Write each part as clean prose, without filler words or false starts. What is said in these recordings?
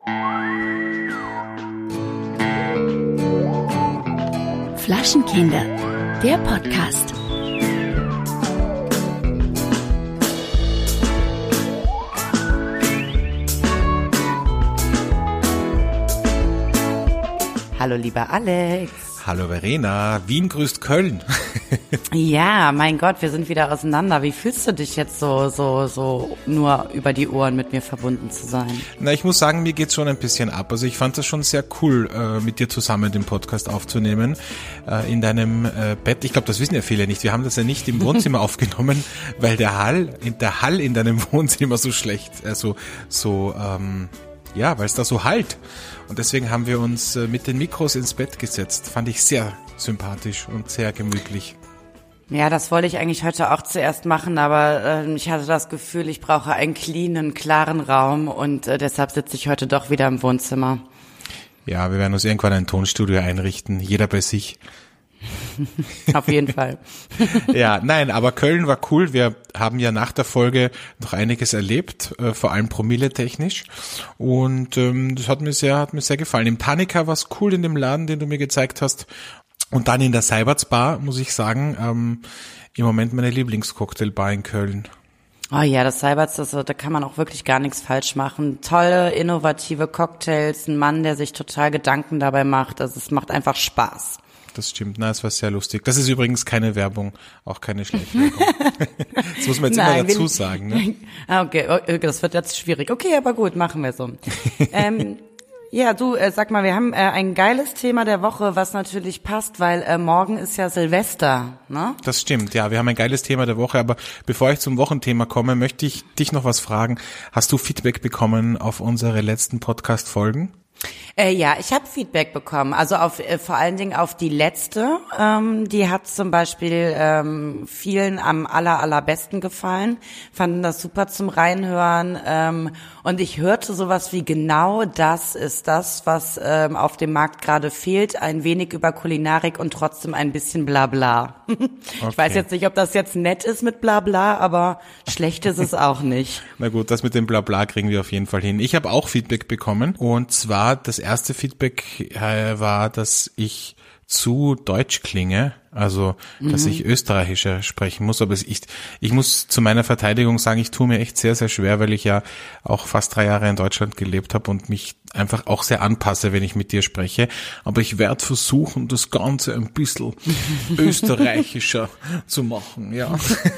Flaschenkinder, der Podcast. Hallo lieber Alex. Hallo Verena, Wien grüßt Köln. Ja, mein Gott, wir sind wieder auseinander. Wie fühlst du dich jetzt so nur über die Ohren mit mir verbunden zu sein? Na, ich muss sagen, mir geht's schon ein bisschen ab. Also ich fand das schon sehr cool, mit dir zusammen den Podcast aufzunehmen, in deinem Bett. Ich glaube, das wissen ja viele nicht. Wir haben das ja nicht im Wohnzimmer aufgenommen, weil der Hall in deinem Wohnzimmer so schlecht, ja, weil es da so hallt. Und deswegen haben wir uns mit den Mikros ins Bett gesetzt. Fand ich sehr sympathisch und sehr gemütlich. Ja, das wollte ich eigentlich heute auch zuerst machen, aber ich hatte das Gefühl, ich brauche einen cleanen, klaren Raum und deshalb sitze ich heute doch wieder im Wohnzimmer. Ja, wir werden uns irgendwann ein Tonstudio einrichten, jeder bei sich. Auf jeden Fall. Ja, nein, aber Köln war cool. Wir haben ja nach der Folge noch einiges erlebt, vor allem promilletechnisch. Und das hat mir sehr gefallen. Im Tanika war es cool in dem Laden, den du mir gezeigt hast. Und dann in der Seiberts Bar, muss ich sagen, im Moment meine Lieblingscocktailbar in Köln. Oh ja, das Seiberts, da kann man auch wirklich gar nichts falsch machen. Tolle, innovative Cocktails, ein Mann, der sich total Gedanken dabei macht. Also es macht einfach Spaß. Das stimmt, es war sehr lustig. Das ist übrigens keine Werbung, auch keine Schleichwerbung. Das muss man jetzt immer dazu sagen, ne? Okay, das wird jetzt schwierig. Okay, aber gut, machen wir so. Ja, du, sag mal, wir haben ein geiles Thema der Woche, was natürlich passt, weil morgen ist ja Silvester, ne? Das stimmt, ja, wir haben ein geiles Thema der Woche, aber bevor ich zum Wochenthema komme, möchte ich dich noch was fragen. Hast du Feedback bekommen auf unsere letzten Podcast-Folgen? Ja, ich habe Feedback bekommen, also vor allen Dingen auf die letzte, die hat zum Beispiel vielen am allerbesten gefallen, fanden das super zum Reinhören und ich hörte sowas wie genau das ist das, was auf dem Markt gerade fehlt, ein wenig über Kulinarik und trotzdem ein bisschen Blabla. Okay. Ich weiß jetzt nicht, ob das jetzt nett ist mit Blabla, aber schlecht ist es auch nicht. Na gut, das mit dem Blabla kriegen wir auf jeden Fall hin. Ich habe auch Feedback bekommen und zwar das erste Feedback war, dass ich zu deutsch klinge, also dass ich österreichischer sprechen muss, aber ich muss zu meiner Verteidigung sagen, ich tue mir echt sehr, sehr schwer, weil ich ja auch fast 3 Jahre in Deutschland gelebt habe und mich einfach auch sehr anpasse, wenn ich mit dir spreche, aber ich werde versuchen, das Ganze ein bisschen österreichischer zu machen, ja.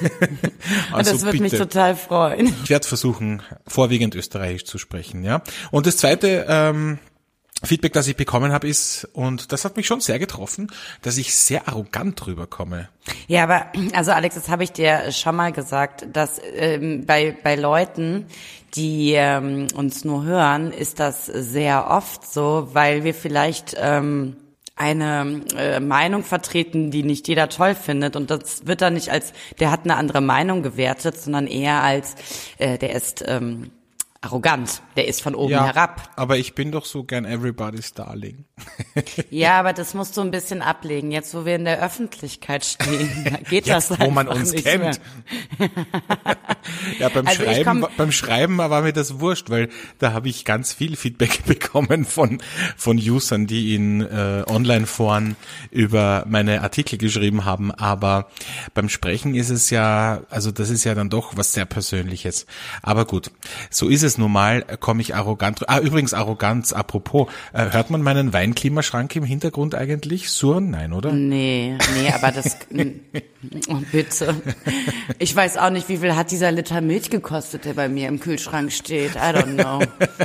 Also das würde mich total freuen. Ich werde versuchen, vorwiegend österreichisch zu sprechen, ja. Und das zweite Feedback, das ich bekommen habe, ist, und das hat mich schon sehr getroffen, dass ich sehr arrogant rüberkomme. Ja, aber, also Alex, das habe ich dir schon mal gesagt, dass bei Leuten, die uns nur hören, ist das sehr oft so, weil wir vielleicht eine Meinung vertreten, die nicht jeder toll findet, und das wird dann nicht als, der hat eine andere Meinung gewertet, sondern eher als, der ist arrogant, der ist von oben herab. Aber ich bin doch so gern everybody's darling. Ja, aber das musst du ein bisschen ablegen. Jetzt, wo wir in der Öffentlichkeit stehen, da geht jetzt, das wo man einfach uns nicht kennt. Mehr. Ja, beim Schreiben war mir das wurscht, weil da habe ich ganz viel Feedback bekommen von Usern, die in Online-Foren über meine Artikel geschrieben haben. Aber beim Sprechen ist es ja, also das ist ja dann doch was sehr Persönliches. Aber gut, so ist es nun mal, komme ich arrogant. Übrigens Arroganz, apropos, hört man meinen Weinklimaschrank im Hintergrund eigentlich surren? Nein, oder? Nee, aber das, oh, bitte. Ich weiß auch nicht, wie viel hat dieser Liter Milch gekostet, der bei mir im Kühlschrank steht. I don't know.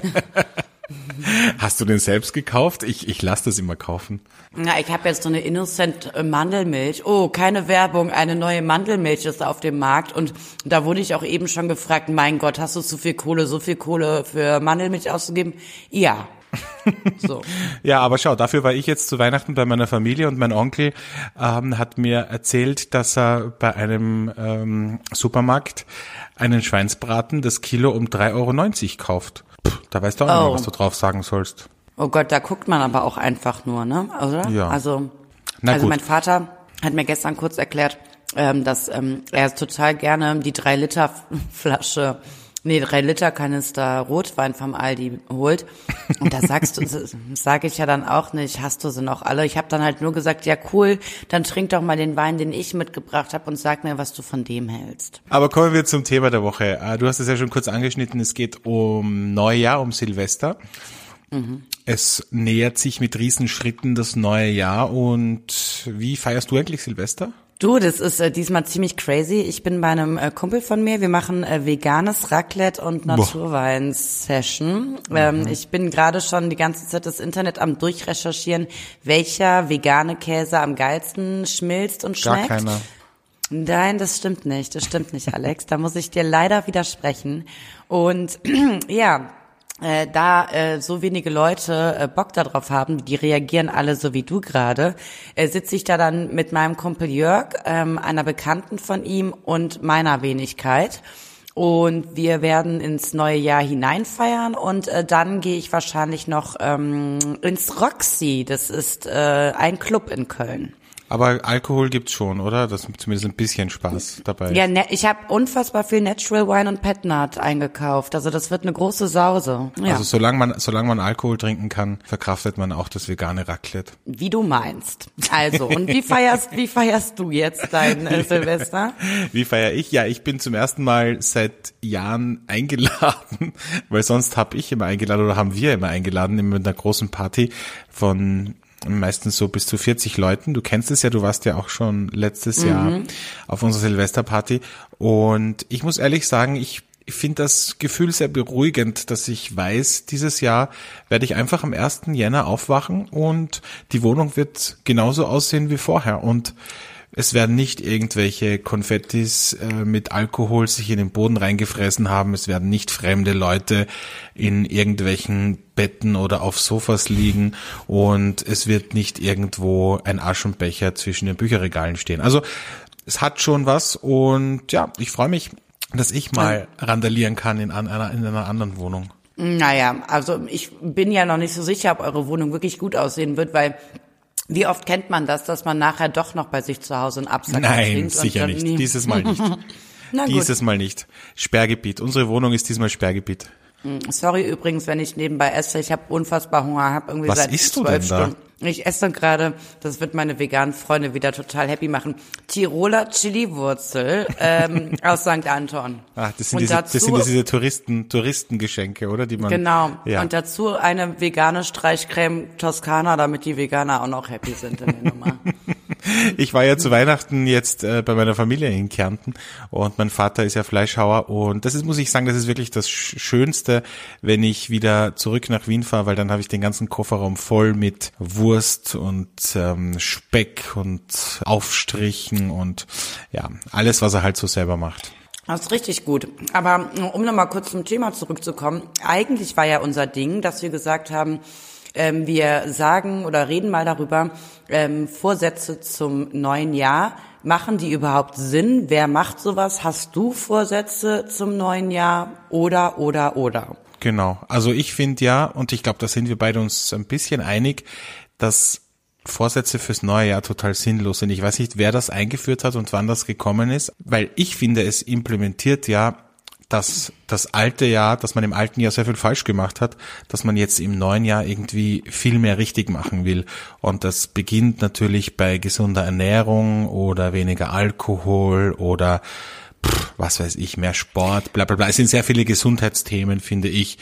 Hast du den selbst gekauft? Ich lasse das immer kaufen. Na, ich habe jetzt so eine Innocent Mandelmilch. Oh, keine Werbung, eine neue Mandelmilch ist auf dem Markt. Und da wurde ich auch eben schon gefragt, mein Gott, hast du so viel Kohle für Mandelmilch auszugeben? Ja. So. Ja, aber schau, dafür war ich jetzt zu Weihnachten bei meiner Familie und mein Onkel hat mir erzählt, dass er bei einem Supermarkt einen Schweinsbraten das Kilo um 3,90 € kauft. Da weißt du auch nicht mehr, was du drauf sagen sollst. Oh Gott, da guckt man aber auch einfach nur, ne? Oder? Ja. Also mein Vater hat mir gestern kurz erklärt, dass er total gerne die 3-Liter Flasche 3 Liter Kanister Rotwein vom Aldi holt. Und da sage ich ja dann auch nicht, hast du sie noch alle? Ich habe dann halt nur gesagt, ja cool, dann trink doch mal den Wein, den ich mitgebracht habe und sag mir, was du von dem hältst. Aber kommen wir zum Thema der Woche. Du hast es ja schon kurz angeschnitten, es geht um Neujahr, um Silvester. Es nähert sich mit Riesenschritten das neue Jahr und wie feierst du eigentlich Silvester? Du, das ist diesmal ziemlich crazy. Ich bin bei einem Kumpel von mir. Wir machen veganes Raclette und Naturwein-Session. Ich bin gerade schon die ganze Zeit das Internet am Durchrecherchieren, welcher vegane Käse am geilsten schmilzt und schmeckt. Gar keiner. Nein, das stimmt nicht, Alex. Da muss ich dir leider widersprechen. Und ja, da so wenige Leute Bock darauf haben, die reagieren alle so wie du gerade, sitze ich da dann mit meinem Kumpel Jörg, einer Bekannten von ihm und meiner Wenigkeit. Und wir werden ins neue Jahr hineinfeiern und dann gehe ich wahrscheinlich noch ins Roxy. Das ist ein Club in Köln. Aber Alkohol gibt's schon, oder? Das ist zumindest ein bisschen Spaß dabei. Ja, ich habe unfassbar viel Natural Wine und Pet Nat eingekauft. Also das wird eine große Sause. Ja. Also solange man Alkohol trinken kann, verkraftet man auch das vegane Raclette. Wie du meinst. Also, und wie feierst du jetzt dein Silvester? Wie feiere ich? Ja, ich bin zum ersten Mal seit Jahren eingeladen, weil sonst habe ich immer eingeladen oder haben wir immer eingeladen in einer großen Party von meistens so bis zu 40 Leuten. Du kennst es ja, du warst ja auch schon letztes Jahr auf unserer Silvesterparty. Und ich muss ehrlich sagen, ich finde das Gefühl sehr beruhigend, dass ich weiß, dieses Jahr werde ich einfach am 1. Jänner aufwachen und die Wohnung wird genauso aussehen wie vorher. Und es werden nicht irgendwelche Konfettis mit Alkohol sich in den Boden reingefressen haben. Es werden nicht fremde Leute in irgendwelchen Betten oder auf Sofas liegen. Und es wird nicht irgendwo ein Aschenbecher zwischen den Bücherregalen stehen. Also es hat schon was. Und ja, ich freue mich, dass ich mal randalieren kann in einer anderen Wohnung. Naja, also ich bin ja noch nicht so sicher, ob eure Wohnung wirklich gut aussehen wird, weil wie oft kennt man das, dass man nachher doch noch bei sich zu Hause einen Absacker trinkt? Nein, sicher nicht. Dieses Mal nicht. Na gut. Dieses Mal nicht. Sperrgebiet. Unsere Wohnung ist diesmal Sperrgebiet. Sorry übrigens, wenn ich nebenbei esse. Ich habe unfassbar Hunger. Habe irgendwie Was seit isst du 12 denn da? Stunden. Ich esse gerade, das wird meine veganen Freunde wieder total happy machen, Tiroler Chili-Wurzel aus St. Anton. Ah, das sind diese Touristengeschenke, oder? Die man, genau. Ja. Und dazu eine vegane Streichcreme Toskana, damit die Veganer auch noch happy sind in der Nummer. Ich war ja zu Weihnachten jetzt bei meiner Familie in Kärnten und mein Vater ist ja Fleischhauer und das ist, muss ich sagen, das ist wirklich das Schönste, wenn ich wieder zurück nach Wien fahre, weil dann habe ich den ganzen Kofferraum voll mit Wurst und Speck und Aufstrichen und ja, alles, was er halt so selber macht. Das ist richtig gut. Aber um nochmal kurz zum Thema zurückzukommen, eigentlich war ja unser Ding, dass wir gesagt haben, wir sagen oder reden mal darüber, Vorsätze zum neuen Jahr. Machen die überhaupt Sinn? Wer macht sowas? Hast du Vorsätze zum neuen Jahr? Oder? Genau. Also ich finde ja, und ich glaube, da sind wir beide uns ein bisschen einig, dass Vorsätze fürs neue Jahr total sinnlos sind. Ich weiß nicht, wer das eingeführt hat und wann das gekommen ist, weil ich finde, es implementiert ja, dass das alte Jahr, dass man im alten Jahr sehr viel falsch gemacht hat, dass man jetzt im neuen Jahr irgendwie viel mehr richtig machen will. Und das beginnt natürlich bei gesunder Ernährung oder weniger Alkohol oder was weiß ich, mehr Sport, bla bla bla. Es sind sehr viele Gesundheitsthemen, finde ich.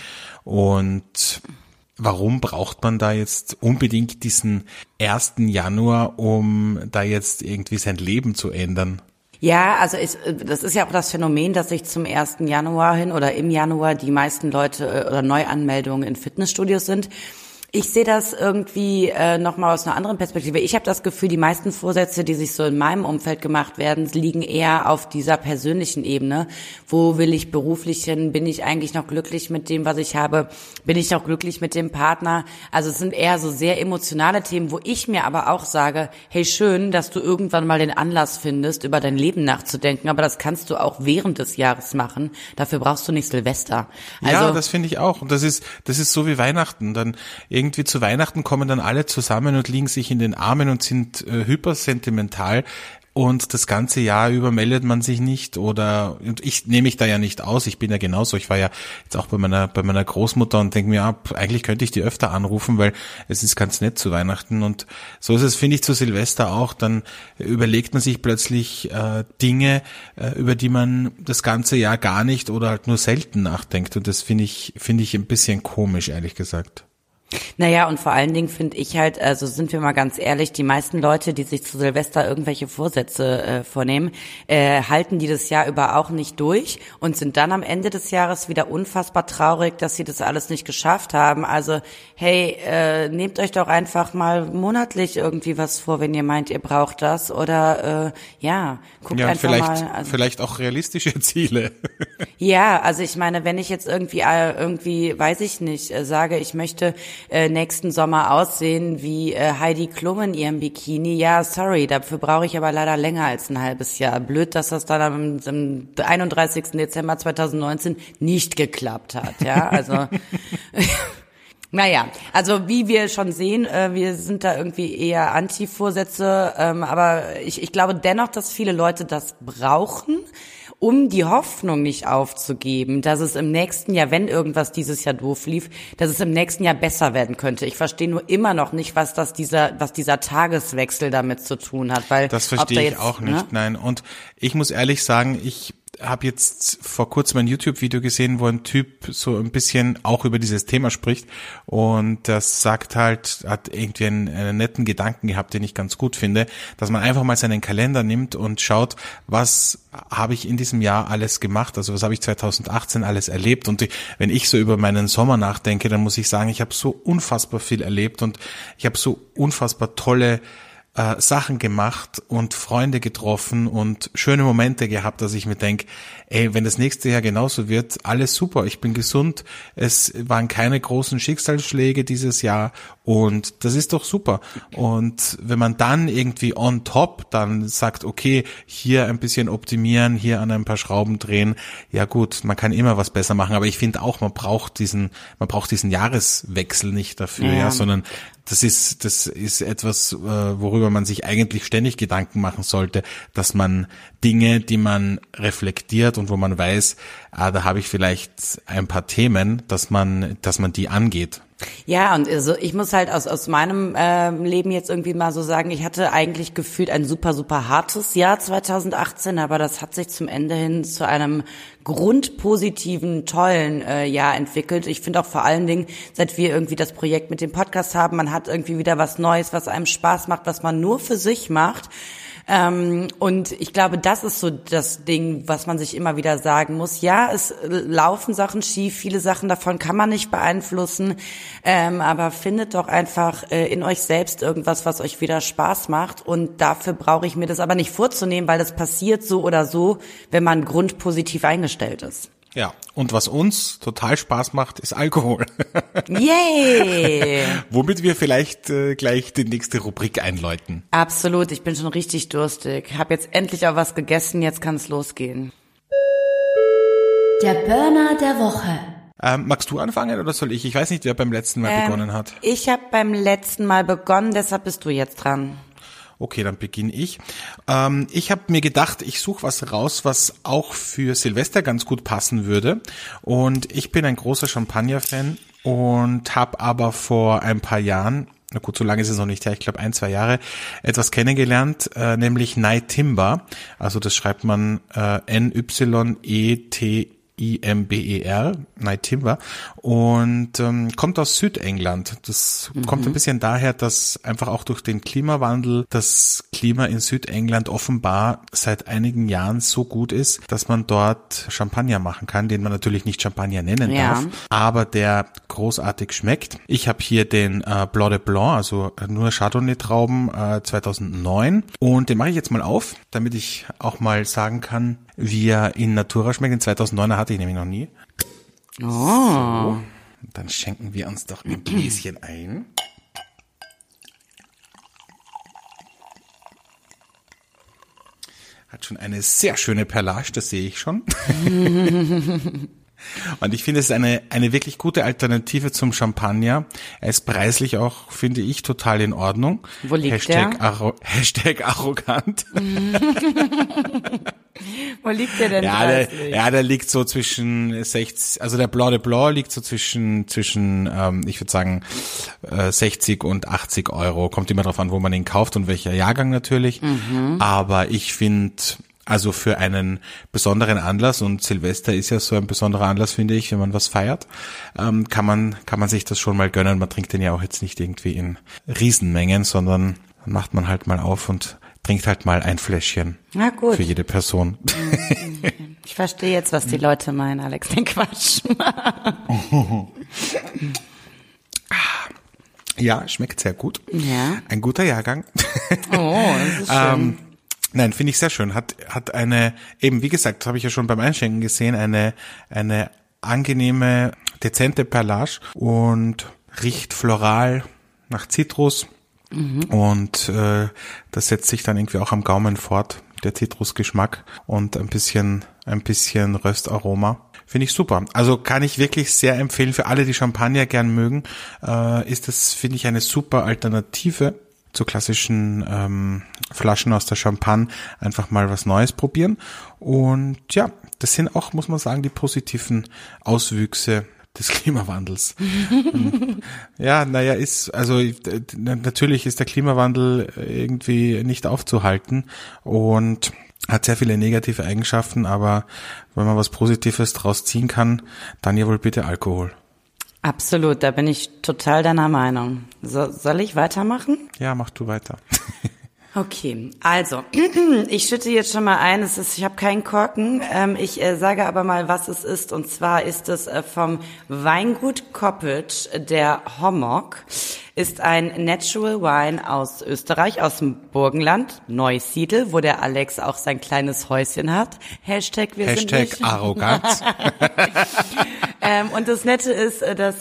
Und warum braucht man da jetzt unbedingt diesen 1. Januar, um da jetzt irgendwie sein Leben zu ändern? Ja, also das ist ja auch das Phänomen, dass sich zum 1. Januar hin oder im Januar die meisten Leute oder Neuanmeldungen in Fitnessstudios sind. Ich sehe das irgendwie nochmal aus einer anderen Perspektive. Ich habe das Gefühl, die meisten Vorsätze, die sich so in meinem Umfeld gemacht werden, liegen eher auf dieser persönlichen Ebene. Wo will ich beruflich hin? Bin ich eigentlich noch glücklich mit dem, was ich habe? Bin ich noch glücklich mit dem Partner? Also es sind eher so sehr emotionale Themen, wo ich mir aber auch sage, hey, schön, dass du irgendwann mal den Anlass findest, über dein Leben nachzudenken. Aber das kannst du auch während des Jahres machen. Dafür brauchst du nicht Silvester. Also, ja, das finde ich auch. Und das ist so wie Weihnachten. Dann irgendwie zu Weihnachten kommen dann alle zusammen und liegen sich in den Armen und sind hypersentimental. und das ganze Jahr über meldet man sich nicht und ich nehme mich da ja nicht aus, ich bin ja genauso, ich war ja jetzt auch bei meiner Großmutter und denke mir, eigentlich könnte ich die öfter anrufen, weil es ist ganz nett zu Weihnachten und so ist es, finde ich, zu Silvester auch, dann überlegt man sich plötzlich Dinge, über die man das ganze Jahr gar nicht oder halt nur selten nachdenkt und das finde ich ein bisschen komisch, ehrlich gesagt. Naja, und vor allen Dingen finde ich halt, also sind wir mal ganz ehrlich, die meisten Leute, die sich zu Silvester irgendwelche Vorsätze vornehmen, halten die das Jahr über auch nicht durch und sind dann am Ende des Jahres wieder unfassbar traurig, dass sie das alles nicht geschafft haben. Also, hey, nehmt euch doch einfach mal monatlich irgendwie was vor, wenn ihr meint, ihr braucht das oder guckt einfach mal. Also, vielleicht auch realistische Ziele. Ja, also ich meine, wenn ich jetzt irgendwie, weiß ich nicht, sage, ich möchte nächsten Sommer aussehen wie Heidi Klum in ihrem Bikini. Ja, sorry, dafür brauche ich aber leider länger als ein halbes Jahr. Blöd, dass das dann am 31. Dezember 2019 nicht geklappt hat. Ja, also naja, also wie wir schon sehen, wir sind da irgendwie eher Anti-Vorsätze, aber ich glaube dennoch, dass viele Leute das brauchen, um die Hoffnung nicht aufzugeben, dass es im nächsten Jahr, wenn irgendwas dieses Jahr doof lief, dass es im nächsten Jahr besser werden könnte. Ich verstehe nur immer noch nicht, was dieser Tageswechsel damit zu tun hat, weil das verstehe ich auch nicht, ne? Nein. Und ich muss ehrlich sagen, ich habe jetzt vor kurzem ein YouTube-Video gesehen, wo ein Typ so ein bisschen auch über dieses Thema spricht und das sagt halt, hat irgendwie einen netten Gedanken gehabt, den ich ganz gut finde, dass man einfach mal seinen Kalender nimmt und schaut, was habe ich in diesem Jahr alles gemacht, also was habe ich 2018 alles erlebt und wenn ich so über meinen Sommer nachdenke, dann muss ich sagen, ich habe so unfassbar viel erlebt und ich habe so unfassbar tolle Sachen gemacht und Freunde getroffen und schöne Momente gehabt, dass ich mir denke, ey, wenn das nächste Jahr genauso wird, alles super, ich bin gesund, es waren keine großen Schicksalsschläge dieses Jahr und das ist doch super. Und wenn man dann irgendwie on top dann sagt, okay, hier ein bisschen optimieren, hier an ein paar Schrauben drehen, ja gut, man kann immer was besser machen, aber ich finde auch, man braucht diesen Jahreswechsel nicht dafür, ja, sondern das ist etwas, worüber man sich eigentlich ständig Gedanken machen sollte, dass man Dinge, die man reflektiert und wo man weiß, da habe ich vielleicht ein paar Themen, dass man die angeht. Ja, und also ich muss halt aus meinem Leben jetzt irgendwie mal so sagen, ich hatte eigentlich gefühlt ein super, super hartes Jahr 2018, aber das hat sich zum Ende hin zu einem grundpositiven, tollen Jahr entwickelt. Ich finde auch vor allen Dingen, seit wir irgendwie das Projekt mit dem Podcast haben, man hat irgendwie wieder was Neues, was einem Spaß macht, was man nur für sich macht. Und ich glaube, das ist so das Ding, was man sich immer wieder sagen muss. Ja, es laufen Sachen schief, viele Sachen davon kann man nicht beeinflussen, aber findet doch einfach in euch selbst irgendwas, was euch wieder Spaß macht und dafür brauche ich mir das aber nicht vorzunehmen, weil das passiert so oder so, wenn man grundpositiv eingestellt ist. Ja, und was uns total Spaß macht, ist Alkohol. Yay! Womit wir vielleicht gleich die nächste Rubrik einläuten. Absolut, ich bin schon richtig durstig. Hab jetzt endlich auch was gegessen, jetzt kann es losgehen. Der Burner der Woche. Magst du anfangen oder soll ich? Ich weiß nicht, wer beim letzten Mal begonnen hat. Ich habe beim letzten Mal begonnen, deshalb bist du jetzt dran. Okay, dann beginne ich. Ich habe mir gedacht, ich suche was raus, was auch für Silvester ganz gut passen würde. Und ich bin ein großer Champagner-Fan und habe aber vor ein paar Jahren, na gut, so lange ist es noch nicht her, ich glaube 1-2 Jahre, etwas kennengelernt, nämlich Night Timber. Also das schreibt man Nyettimber, Night Timber, und kommt aus Südengland. Das kommt ein bisschen daher, dass einfach auch durch den Klimawandel das Klima in Südengland offenbar seit einigen Jahren so gut ist, dass man dort Champagner machen kann, den man natürlich nicht Champagner nennen darf, aber der großartig schmeckt. Ich habe hier den Blanc de Blanc, also nur Chardonnay-Trauben 2009, und den mache ich jetzt mal auf, damit ich auch mal sagen kann, wie er in Natura schmeckt. Den 2009er hatte ich nämlich noch nie. Oh. So, dann schenken wir uns doch ein Gläschen ein. Hat schon eine sehr schöne Perlage, das sehe ich schon. Und ich finde, es ist eine wirklich gute Alternative zum Champagner. Er ist preislich auch, finde ich, total in Ordnung. Wo liegt der? Hashtag arrogant. Wo liegt der denn preislich? Der liegt so zwischen 60, also der Blanc de Blanc liegt so zwischen ich würde sagen 60 und 80 Euro. Kommt immer drauf an, wo man ihn kauft und welcher Jahrgang natürlich. Aber ich finde, also für einen besonderen Anlass, und Silvester ist ja so ein besonderer Anlass, finde ich, wenn man was feiert, kann man sich das schon mal gönnen. Man trinkt den ja auch jetzt nicht irgendwie in Riesenmengen, sondern dann macht man halt mal auf und trinkt halt mal ein Fläschchen. Na gut. Für jede Person. Ich verstehe jetzt, was die Leute meinen, Alex. Den Quatsch. Ja, schmeckt sehr gut. Ja. Ein guter Jahrgang. Oh, das ist schön. Nein, finde ich sehr schön. Hat eine, eben wie gesagt, habe ich ja schon beim Einschenken gesehen, eine angenehme, dezente Perlage und riecht floral nach Zitrus. Und das setzt sich dann irgendwie auch am Gaumen fort, der Zitrusgeschmack und ein bisschen Röstaroma. Finde ich super. Also kann ich wirklich sehr empfehlen für alle, die Champagner gern mögen. Ist das, finde ich, eine super Alternative zu klassischen Flaschen aus der Champagne. Einfach mal was Neues probieren. Und ja, das sind auch, muss man sagen, die positiven Auswüchse des Klimawandels. Ja, natürlich ist der Klimawandel irgendwie nicht aufzuhalten und hat sehr viele negative Eigenschaften, aber wenn man was Positives draus ziehen kann, dann ja wohl bitte Alkohol. Absolut, da bin ich total deiner Meinung. Soll ich weitermachen? Ja, mach du weiter. Okay, also, ich schütte jetzt schon mal ein, ich habe keinen Korken, ich sage aber mal, was es ist, und zwar ist es vom Weingut Koppitsch, der Hommock, ist ein Natural Wine aus Österreich, aus dem Burgenland, Neusiedl, wo der Alex auch sein kleines Häuschen hat. Hashtag Arroganz. Und das Nette ist, dass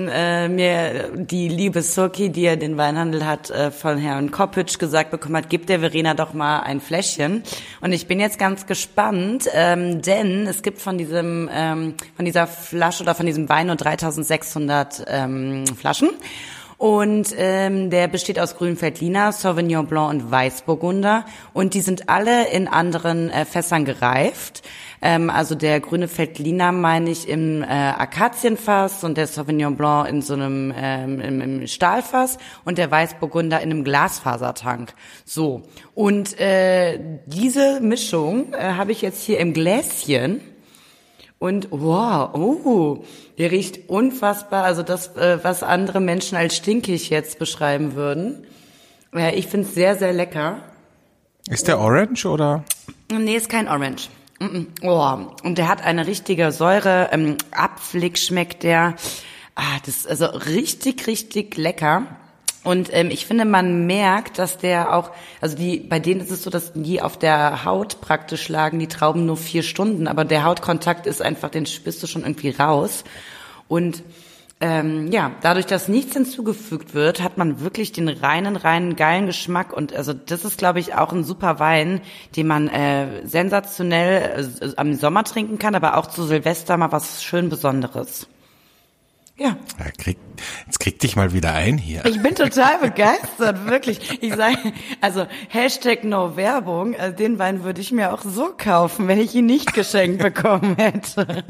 mir die liebe Soki, die ja den Weinhandel hat, von Herrn Koppitsch gesagt bekommen hat, gib der Verena doch mal ein Fläschchen. Und ich bin jetzt ganz gespannt, denn es gibt von dieser Flasche oder von diesem Wein nur 3600 Flaschen. Und der besteht aus Grünfeldliner, Sauvignon Blanc und Weißburgunder. Und die sind alle in anderen Fässern gereift. Also der grüne Veltliner meine ich im Akazienfass und der Sauvignon Blanc in so einem im Stahlfass und der Weißburgunder in einem Glasfasertank. So. Und diese Mischung habe ich jetzt hier im Gläschen. Und wow, der riecht unfassbar, also das, was andere Menschen als stinkig jetzt beschreiben würden. Ich finde es sehr, sehr lecker. Ist der Orange oder? Nee, ist kein Orange. Oh, und der hat eine richtige Säure, apfelig schmeckt der. Das ist also richtig, richtig lecker. Und ich finde, man merkt, dass der auch, also bei denen ist es so, dass die auf der Haut praktisch lagen, die Trauben nur 4 Stunden, aber der Hautkontakt ist einfach, den spürst du schon irgendwie raus. Und dadurch, dass nichts hinzugefügt wird, hat man wirklich den reinen, geilen Geschmack. Und also das ist, glaube ich, auch ein super Wein, den man sensationell am Sommer trinken kann, aber auch zu Silvester mal was schön Besonderes. Ja. Jetzt krieg dich mal wieder ein hier. Ich bin total begeistert, wirklich. Ich sage, also Hashtag No Werbung, also den Wein würde ich mir auch so kaufen, wenn ich ihn nicht geschenkt bekommen hätte.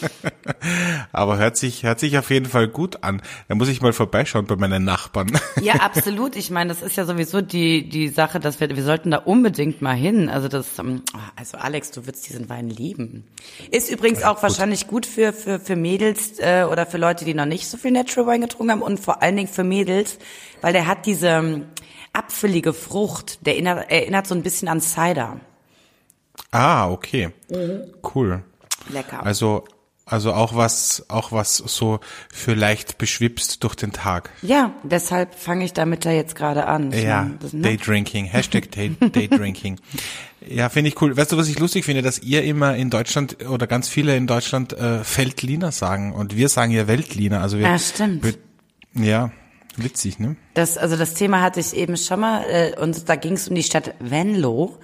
Aber hört sich auf jeden Fall gut an. Da muss ich mal vorbeischauen bei meinen Nachbarn. Ja, absolut. Ich meine, das ist ja sowieso die Sache, dass wir sollten da unbedingt mal hin. Also also Alex, du würdest diesen Wein lieben. Ist übrigens auch wahrscheinlich gut für Mädels oder für Leute, die noch nicht so viel Natural Wine getrunken haben und vor allen Dingen für Mädels, weil der hat diese apfelige Frucht, der erinnert so ein bisschen an Cider. Ah, okay. Cool. Lecker. Also auch was so für leicht beschwipst durch den Tag. Ja, deshalb fange ich damit da jetzt gerade an. Ja, Daydrinking, Hashtag Daydrinking. Ja, finde ich cool. Weißt du, was ich lustig finde, dass ihr immer in Deutschland oder ganz viele in Deutschland Veltliner sagen und wir sagen ja Veltliner. Also stimmt. Ja, witzig, ne? Das Thema hatte ich eben schon mal und da ging es um die Stadt Venlo.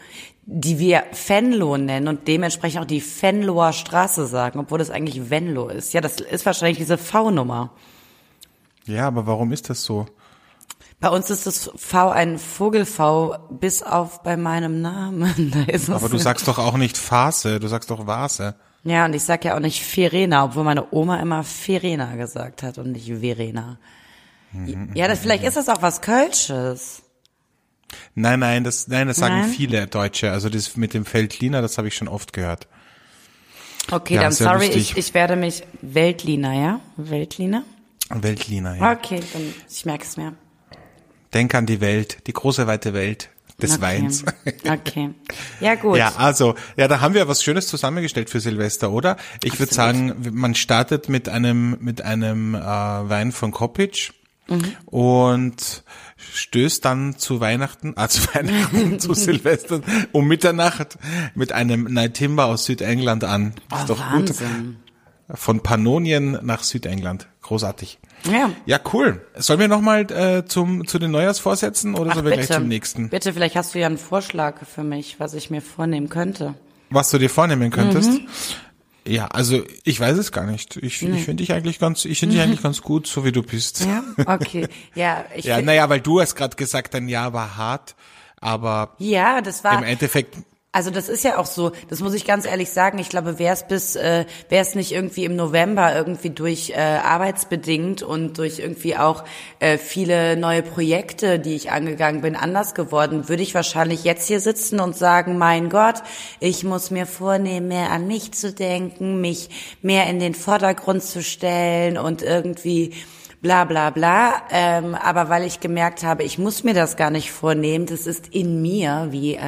die wir Venlo nennen und dementsprechend auch die Venloer Straße sagen, obwohl das eigentlich Venlo ist. Ja, das ist wahrscheinlich diese V-Nummer. Ja, aber warum ist das so? Bei uns ist das V ein Vogel-V, bis auf bei meinem Namen. Da ist es Aber du sagst doch auch nicht Phase, du sagst doch Vase. Ja, und ich sag ja auch nicht Verena, obwohl meine Oma immer Verena gesagt hat und nicht Verena. Ja, vielleicht ist das auch was Kölsches. Nein, das sagen Nein? viele Deutsche. Also das mit dem Veltliner, das habe ich schon oft gehört. Okay, Ja, dann sehr sorry, lustig. ich werde mich Veltliner, ja? Veltliner? Veltliner, ja. Okay, dann ich merke es mir. Denk an die Welt, die große weite Welt des Weins. Okay. Ja, gut. Ja, also, ja, da haben wir was Schönes zusammengestellt für Silvester, oder? Ich würde sagen, man startet mit einem Wein von Kopic und stößt dann zu Weihnachten, zu Silvester um Mitternacht mit einem Night Timber aus Südengland an. Ist doch gut. Wahnsinn. Von Pannonien nach Südengland. Großartig. Ja. Ja, cool. Sollen wir nochmal zu den Neujahrsvorsätzen oder sollen wir gleich zum nächsten? Bitte, vielleicht hast du ja einen Vorschlag für mich, was ich mir vornehmen könnte. Was du dir vornehmen könntest? Ja, also ich weiß es gar nicht. Ich finde dich eigentlich ganz gut, so wie du bist. Ja, okay. Ja, Ja, naja, weil du hast gerade gesagt, dein Jahr war hart, aber ja, das war im Endeffekt. Also das ist ja auch so, das muss ich ganz ehrlich sagen, ich glaube, wäre es nicht irgendwie im November irgendwie durch arbeitsbedingt und durch irgendwie auch viele neue Projekte, die ich angegangen bin, anders geworden, würde ich wahrscheinlich jetzt hier sitzen und sagen, mein Gott, ich muss mir vornehmen, mehr an mich zu denken, mich mehr in den Vordergrund zu stellen und irgendwie bla bla bla, aber weil ich gemerkt habe, ich muss mir das gar nicht vornehmen, das ist in mir,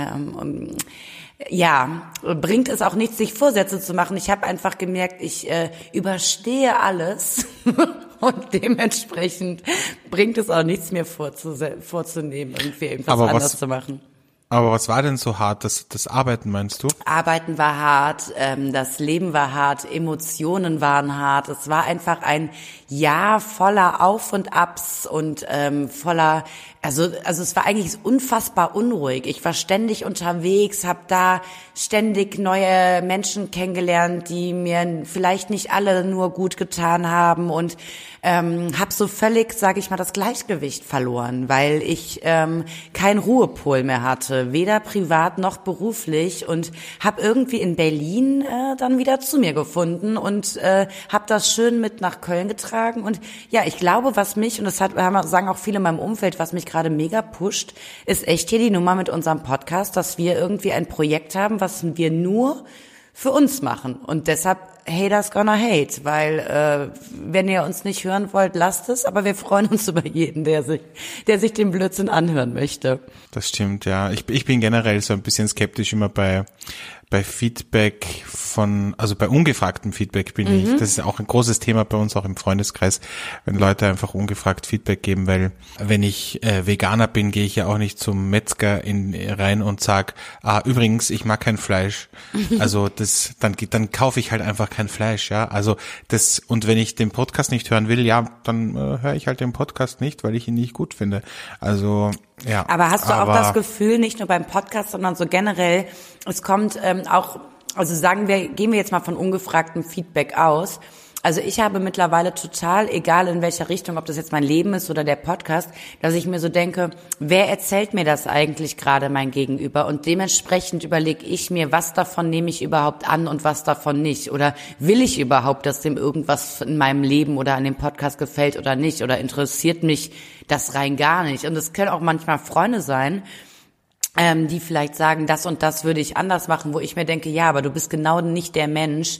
bringt es auch nichts, sich Vorsätze zu machen. Ich habe einfach gemerkt, ich überstehe alles und dementsprechend bringt es auch nichts, mir vorzunehmen, irgendwie irgendwas Aber anders zu machen. Aber was war denn so hart? Das Arbeiten, meinst du? Arbeiten war hart, das Leben war hart, Emotionen waren hart. Es war einfach ein Jahr voller Auf und Abs und voller, also es war eigentlich unfassbar unruhig. Ich war ständig unterwegs, habe da ständig neue Menschen kennengelernt, die mir vielleicht nicht alle nur gut getan haben und habe so völlig, sage ich mal, das Gleichgewicht verloren, weil ich keinen Ruhepol mehr hatte, weder privat noch beruflich und habe irgendwie in Berlin dann wieder zu mir gefunden und habe das schön mit nach Köln getragen und ja, ich glaube, was mich, und das sagen auch viele in meinem Umfeld, was mich gerade mega pusht, ist echt hier die Nummer mit unserem Podcast, dass wir irgendwie ein Projekt haben, was wir nur für uns machen und deshalb Haters gonna hate, weil wenn ihr uns nicht hören wollt, lasst es, aber wir freuen uns über jeden, der sich den Blödsinn anhören möchte. Das stimmt, ja. Ich bin generell so ein bisschen skeptisch immer bei Feedback also bei ungefragtem Feedback bin ich. Das ist auch ein großes Thema bei uns, auch im Freundeskreis, wenn Leute einfach ungefragt Feedback geben, weil wenn ich Veganer bin, gehe ich ja auch nicht zum Metzger rein und sag, übrigens, ich mag kein Fleisch. Also dann kaufe ich halt einfach kein Fleisch, ja. Also und wenn ich den Podcast nicht hören will, ja, dann höre ich halt den Podcast nicht, weil ich ihn nicht gut finde. Also ja. Aber hast du auch das Gefühl, nicht nur beim Podcast, sondern so generell, es kommt auch, also gehen wir jetzt mal von ungefragtem Feedback aus. Also ich habe mittlerweile total, egal in welcher Richtung, ob das jetzt mein Leben ist oder der Podcast, dass ich mir so denke, wer erzählt mir das eigentlich gerade, mein Gegenüber? Und dementsprechend überlege ich mir, was davon nehme ich überhaupt an und was davon nicht? Oder will ich überhaupt, dass dem irgendwas in meinem Leben oder an dem Podcast gefällt oder nicht? Oder interessiert mich das rein gar nicht? Und es können auch manchmal Freunde sein, die vielleicht sagen, das und das würde ich anders machen, wo ich mir denke, ja, aber du bist genau nicht der Mensch,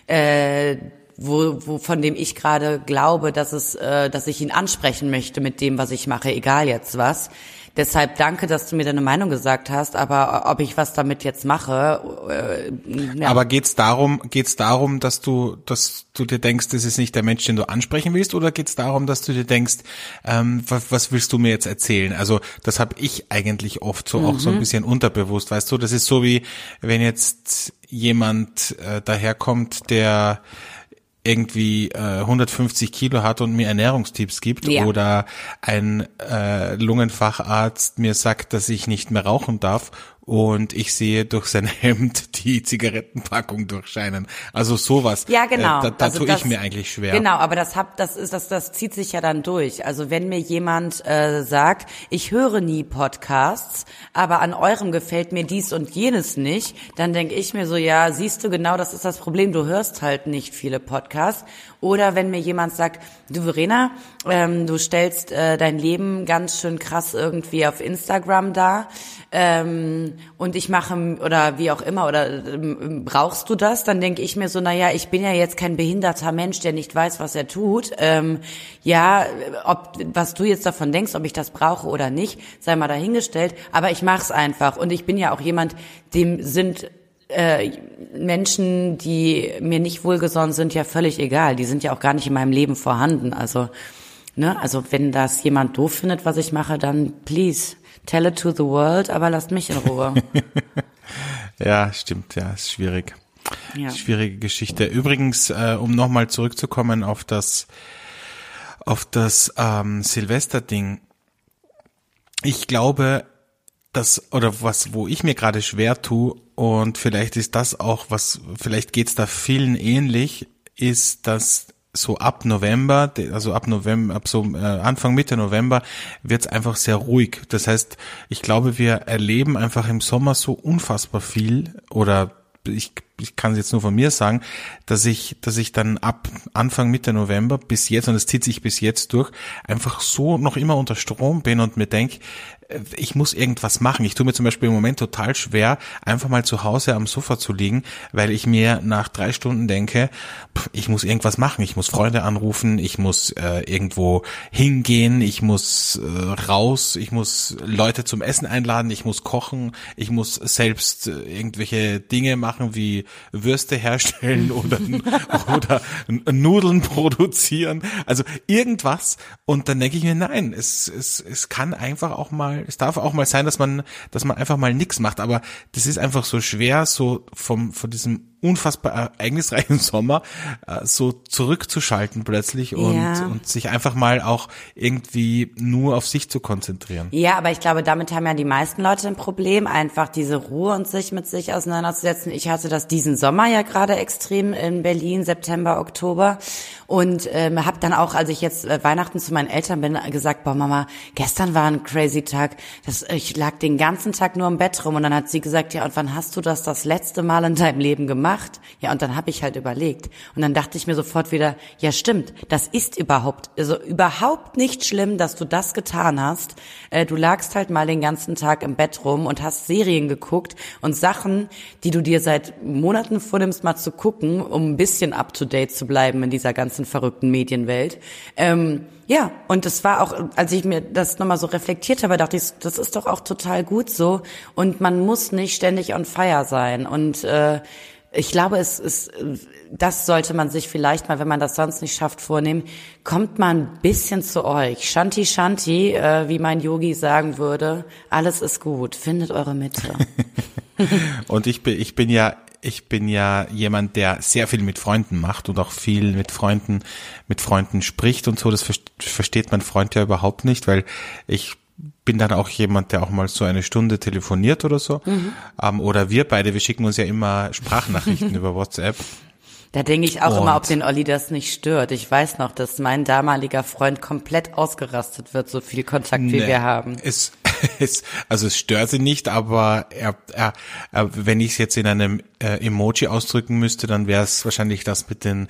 von dem ich gerade glaube, dass ich ihn ansprechen möchte mit dem, was ich mache, egal jetzt was. Deshalb danke, dass du mir deine Meinung gesagt hast, aber ob ich was damit jetzt mache, ja. Aber geht's darum, dass du dir denkst, das ist nicht der Mensch, den du ansprechen willst, oder geht's darum, dass du dir denkst, was willst du mir jetzt erzählen? Also das habe ich eigentlich oft so auch so ein bisschen unterbewusst, weißt du? Das ist so wie, wenn jetzt jemand daherkommt, der irgendwie 150 Kilo hat und mir Ernährungstipps gibt, ja. Oder ein Lungenfacharzt mir sagt, dass ich nicht mehr rauchen darf und ich sehe durch sein Hemd die Zigarettenpackung durchscheinen. Also sowas. Ja, genau. Da also tue ich mir eigentlich schwer. Genau, aber das zieht sich ja dann durch. Also wenn mir jemand sagt, ich höre nie Podcasts, aber an eurem gefällt mir dies und jenes nicht, dann denke ich mir so, ja, siehst du, genau, das ist das Problem, du hörst halt nicht viele Podcasts. Oder wenn mir jemand sagt, du Verena, du stellst dein Leben ganz schön krass irgendwie auf Instagram dar, und ich mache, oder wie auch immer, oder brauchst du das? Dann denke ich mir so, naja, ich bin ja jetzt kein behinderter Mensch, der nicht weiß, was er tut. Was du jetzt davon denkst, ob ich das brauche oder nicht, sei mal dahingestellt, aber ich mach's einfach. Und ich bin ja auch jemand, dem sind Menschen, die mir nicht wohlgesonnen sind, ja völlig egal. Die sind ja auch gar nicht in meinem Leben vorhanden. Also wenn das jemand doof findet, was ich mache, dann please tell it to the world, aber lasst mich in Ruhe. Ja, stimmt, ja, ist schwierig. Ja. Schwierige Geschichte. Übrigens, um nochmal zurückzukommen auf das Silvester-Ding. Ich glaube, wo ich mir gerade schwer tue, und vielleicht ist das auch vielleicht geht's da vielen ähnlich, ist, dass so ab November, Anfang Mitte November wird's einfach sehr ruhig. Das heißt, ich glaube, wir erleben einfach im Sommer so unfassbar viel, oder ich kann es jetzt nur von mir sagen, dass ich dann ab Anfang Mitte November bis jetzt, und es zieht sich bis jetzt durch, einfach so noch immer unter Strom bin und mir denke, ich muss irgendwas machen. Ich tue mir zum Beispiel im Moment total schwer, einfach mal zu Hause am Sofa zu liegen, weil ich mir nach 3 Stunden denke, ich muss irgendwas machen. Ich muss Freunde anrufen, ich muss irgendwo hingehen, ich muss raus, ich muss Leute zum Essen einladen, ich muss kochen, ich muss selbst irgendwelche Dinge machen wie Würste herstellen oder Nudeln produzieren. Also irgendwas. Und dann denke ich mir, nein, es kann einfach auch mal, es darf auch mal sein, dass man einfach mal nichts macht, aber das ist einfach so schwer, so von diesem unfassbar ereignisreichen Sommer so zurückzuschalten plötzlich und sich einfach mal auch irgendwie nur auf sich zu konzentrieren. Ja, aber ich glaube, damit haben ja die meisten Leute ein Problem, einfach diese Ruhe und sich mit sich auseinanderzusetzen. Ich hatte das diesen Sommer ja gerade extrem in Berlin, September, Oktober, und habe dann auch, als ich jetzt Weihnachten zu meinen Eltern bin, gesagt, boah Mama, gestern war ein crazy Tag, ich lag den ganzen Tag nur im Bett rum, und dann hat sie gesagt, ja, und wann hast du das letzte Mal in deinem Leben gemacht? Ja, und dann habe ich halt überlegt. Und dann dachte ich mir sofort wieder, ja stimmt, das ist überhaupt nicht schlimm, dass du das getan hast. Du lagst halt mal den ganzen Tag im Bett rum und hast Serien geguckt und Sachen, die du dir seit Monaten vornimmst, mal zu gucken, um ein bisschen up to date zu bleiben in dieser ganzen verrückten Medienwelt. Ja, und das war auch, als ich mir das nochmal so reflektiert habe, dachte ich, das ist doch auch total gut so, und man muss nicht ständig on fire sein, und ich glaube, das sollte man sich vielleicht mal, wenn man das sonst nicht schafft, vornehmen. Kommt mal ein bisschen zu euch. Shanti Shanti, wie mein Yogi sagen würde. Alles ist gut. Findet eure Mitte. Und ich bin ja jemand, der sehr viel mit Freunden macht und auch viel mit Freunden spricht und so. Das versteht mein Freund ja überhaupt nicht, weil ich bin dann auch jemand, der auch mal so eine Stunde telefoniert oder so. Oder wir schicken uns ja immer Sprachnachrichten über WhatsApp. Da denke ich auch immer, ob den Olli das nicht stört. Ich weiß noch, dass mein damaliger Freund komplett ausgerastet wird, so viel Kontakt wie wir haben. Es stört sie nicht, aber wenn ich es jetzt in einem Emoji ausdrücken müsste, dann wäre es wahrscheinlich das mit den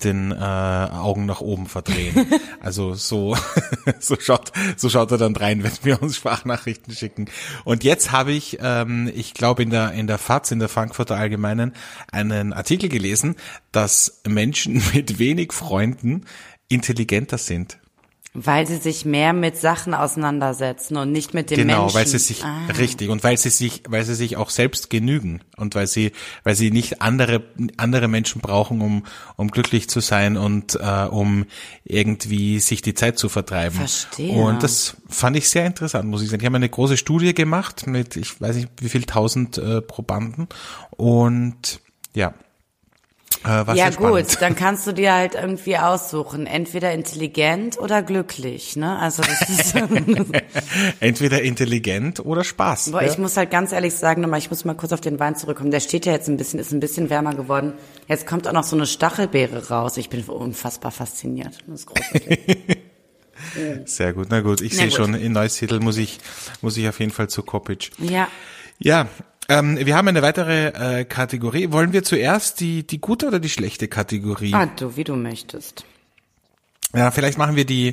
Augen nach oben verdrehen. Also so schaut er dann rein, wenn wir uns Sprachnachrichten schicken. Und jetzt habe ich glaube in der FAZ, in der Frankfurter Allgemeinen, einen Artikel gelesen, dass Menschen mit wenig Freunden intelligenter sind. Weil sie sich mehr mit Sachen auseinandersetzen und nicht mit dem Menschen. Genau, weil sie sich, richtig, und weil sie sich auch selbst genügen und weil sie nicht andere Menschen brauchen, um glücklich zu sein und um irgendwie sich die Zeit zu vertreiben. Verstehe. Und das fand ich sehr interessant, muss ich sagen. Die haben eine große Studie gemacht mit, ich weiß nicht wie viel 1000 Probanden, und ja. Ja gut, dann kannst du dir halt irgendwie aussuchen, entweder intelligent oder glücklich, ne? Also das ist entweder intelligent oder Spaß. Boah, ich muss halt ganz ehrlich sagen, ich muss mal kurz auf den Wein zurückkommen. Der steht ja jetzt ist ein bisschen wärmer geworden. Jetzt kommt auch noch so eine Stachelbeere raus. Ich bin unfassbar fasziniert. Das ist großartig. Sehr gut, na gut. Ich sehe schon, in Neusiedl muss ich auf jeden Fall zu Kopic. Ja. Ja. Wir haben eine weitere Kategorie. Wollen wir zuerst die gute oder die schlechte Kategorie? Wie du möchtest. Ja, vielleicht machen wir die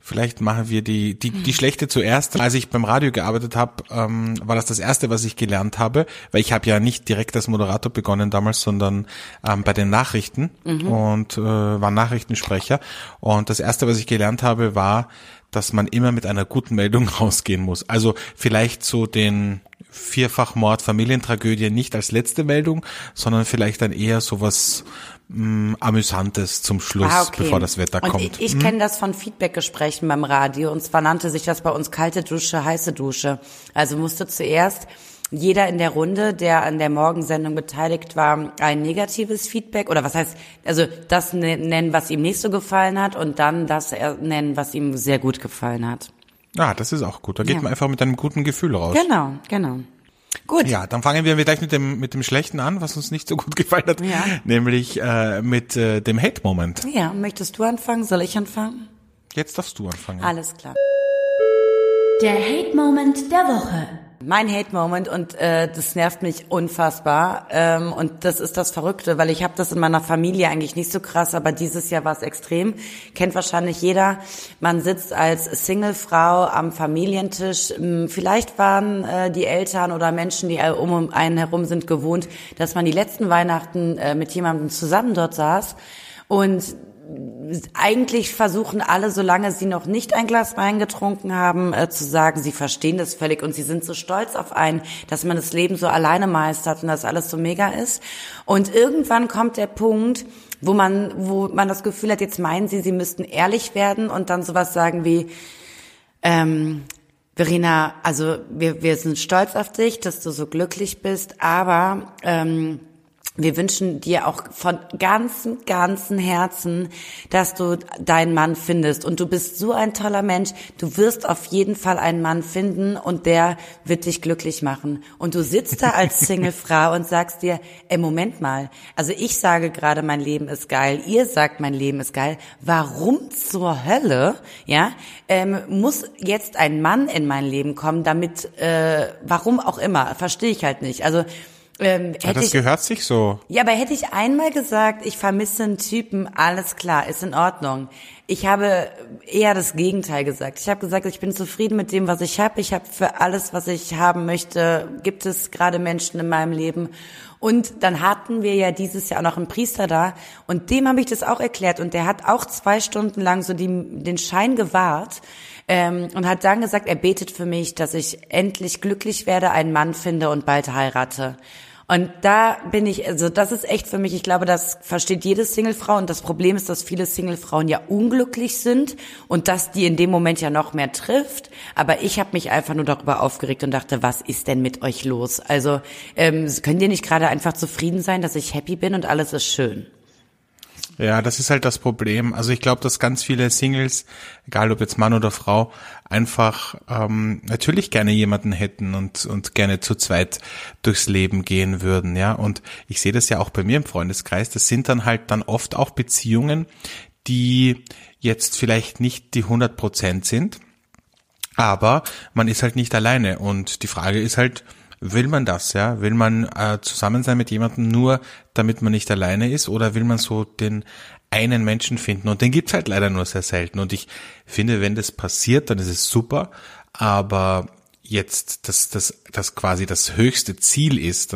schlechte zuerst. Als ich beim Radio gearbeitet habe, war das erste, was ich gelernt habe, weil ich habe ja nicht direkt als Moderator begonnen damals, sondern bei den Nachrichten und war Nachrichtensprecher. Und das erste, was ich gelernt habe, war, dass man immer mit einer guten Meldung rausgehen muss. Also vielleicht so den Vierfachmord, Familientragödie nicht als letzte Meldung, sondern vielleicht dann eher sowas Amüsantes zum Schluss, bevor das Wetter kommt. Ich kenne das von Feedbackgesprächen beim Radio, und zwar nannte sich das bei uns kalte Dusche, heiße Dusche. Also musste zuerst jeder in der Runde, der an der Morgensendung beteiligt war, ein negatives Feedback, oder was heißt, also das nennen, was ihm nicht so gefallen hat, und dann das nennen, was ihm sehr gut gefallen hat. Ah, das ist auch gut. Da geht man einfach mit einem guten Gefühl raus. Genau. Gut. Ja, dann fangen wir gleich mit dem Schlechten an, was uns nicht so gut gefallen hat, nämlich mit dem Hate-Moment. Ja, möchtest du anfangen? Soll ich anfangen? Jetzt darfst du anfangen. Alles klar. Der Hate-Moment der Woche. Mein Hate-Moment, und das nervt mich unfassbar, und das ist das Verrückte, weil ich habe das in meiner Familie eigentlich nicht so krass, aber dieses Jahr war es extrem. Kennt wahrscheinlich jeder. Man sitzt als Singlefrau am Familientisch. Vielleicht waren die Eltern oder Menschen, die um einen herum sind, gewohnt, dass man die letzten Weihnachten mit jemandem zusammen dort saß, und eigentlich versuchen alle, solange sie noch nicht ein Glas Wein getrunken haben, zu sagen, sie verstehen das völlig, und sie sind so stolz auf einen, dass man das Leben so alleine meistert und dass alles so mega ist. Und irgendwann kommt der Punkt, wo man das Gefühl hat, jetzt meinen sie müssten ehrlich werden und dann sowas sagen wie, Verena, also wir sind stolz auf dich, dass du so glücklich bist, aber wir wünschen dir auch von ganzem Herzen, dass du deinen Mann findest. Und du bist so ein toller Mensch. Du wirst auf jeden Fall einen Mann finden, und der wird dich glücklich machen. Und du sitzt da als Singlefrau und sagst dir, Moment mal. Also ich sage gerade, mein Leben ist geil. Ihr sagt, mein Leben ist geil. Warum zur Hölle, muss jetzt ein Mann in mein Leben kommen, damit, warum auch immer, verstehe ich halt nicht. Also, das gehört sich so. Ja, aber hätte ich einmal gesagt, ich vermisse einen Typen, alles klar, ist in Ordnung. Ich habe eher das Gegenteil gesagt. Ich habe gesagt, ich bin zufrieden mit dem, was ich habe. Ich habe für alles, was ich haben möchte, gibt es gerade Menschen in meinem Leben. Und dann hatten wir ja dieses Jahr auch noch einen Priester da, und dem habe ich das auch erklärt, und der hat auch 2 Stunden lang so den Schein gewahrt. Und hat dann gesagt, er betet für mich, dass ich endlich glücklich werde, einen Mann finde und bald heirate. Und da bin ich, also das ist echt für mich, ich glaube, das versteht jede Singlefrau, und das Problem ist, dass viele Singlefrauen ja unglücklich sind und dass die in dem Moment ja noch mehr trifft. Aber ich habe mich einfach nur darüber aufgeregt und dachte, was ist denn mit euch los? Also könnt ihr nicht gerade einfach zufrieden sein, dass ich happy bin und alles ist schön? Ja, das ist halt das Problem. Also ich glaube, dass ganz viele Singles, egal ob jetzt Mann oder Frau, einfach natürlich gerne jemanden hätten und gerne zu zweit durchs Leben gehen würden, ja. Und ich sehe das ja auch bei mir im Freundeskreis. Das sind dann halt dann oft auch Beziehungen, die jetzt vielleicht nicht die 100% sind, aber man ist halt nicht alleine. Und die Frage ist halt, will man das, ja? Will man zusammen sein mit jemandem nur, damit man nicht alleine ist, oder will man so den einen Menschen finden? Und den gibt's halt leider nur sehr selten. Und ich finde, wenn das passiert, dann ist es super. Aber jetzt, dass quasi das höchste Ziel ist,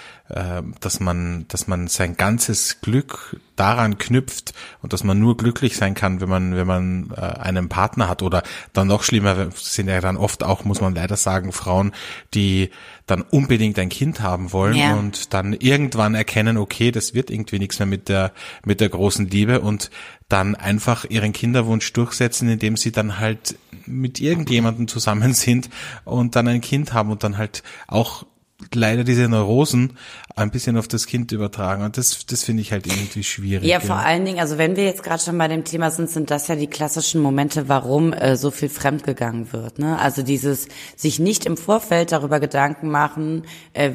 dass man sein ganzes Glück daran knüpft und dass man nur glücklich sein kann, wenn man einen Partner hat, oder dann noch schlimmer sind ja dann oft auch, muss man leider sagen, Frauen, die dann unbedingt ein Kind haben wollen und dann irgendwann erkennen, okay, das wird irgendwie nichts mehr mit der großen Liebe, und dann einfach ihren Kinderwunsch durchsetzen, indem sie dann halt mit irgendjemandem zusammen sind und dann ein Kind haben und dann halt auch leider diese Neurosen ein bisschen auf das Kind übertragen. Und das finde ich halt irgendwie schwierig. Ja, vor allen Dingen, also wenn wir jetzt gerade schon bei dem Thema sind das ja die klassischen Momente, warum so viel fremdgegangen wird. Ne? Also dieses sich nicht im Vorfeld darüber Gedanken machen,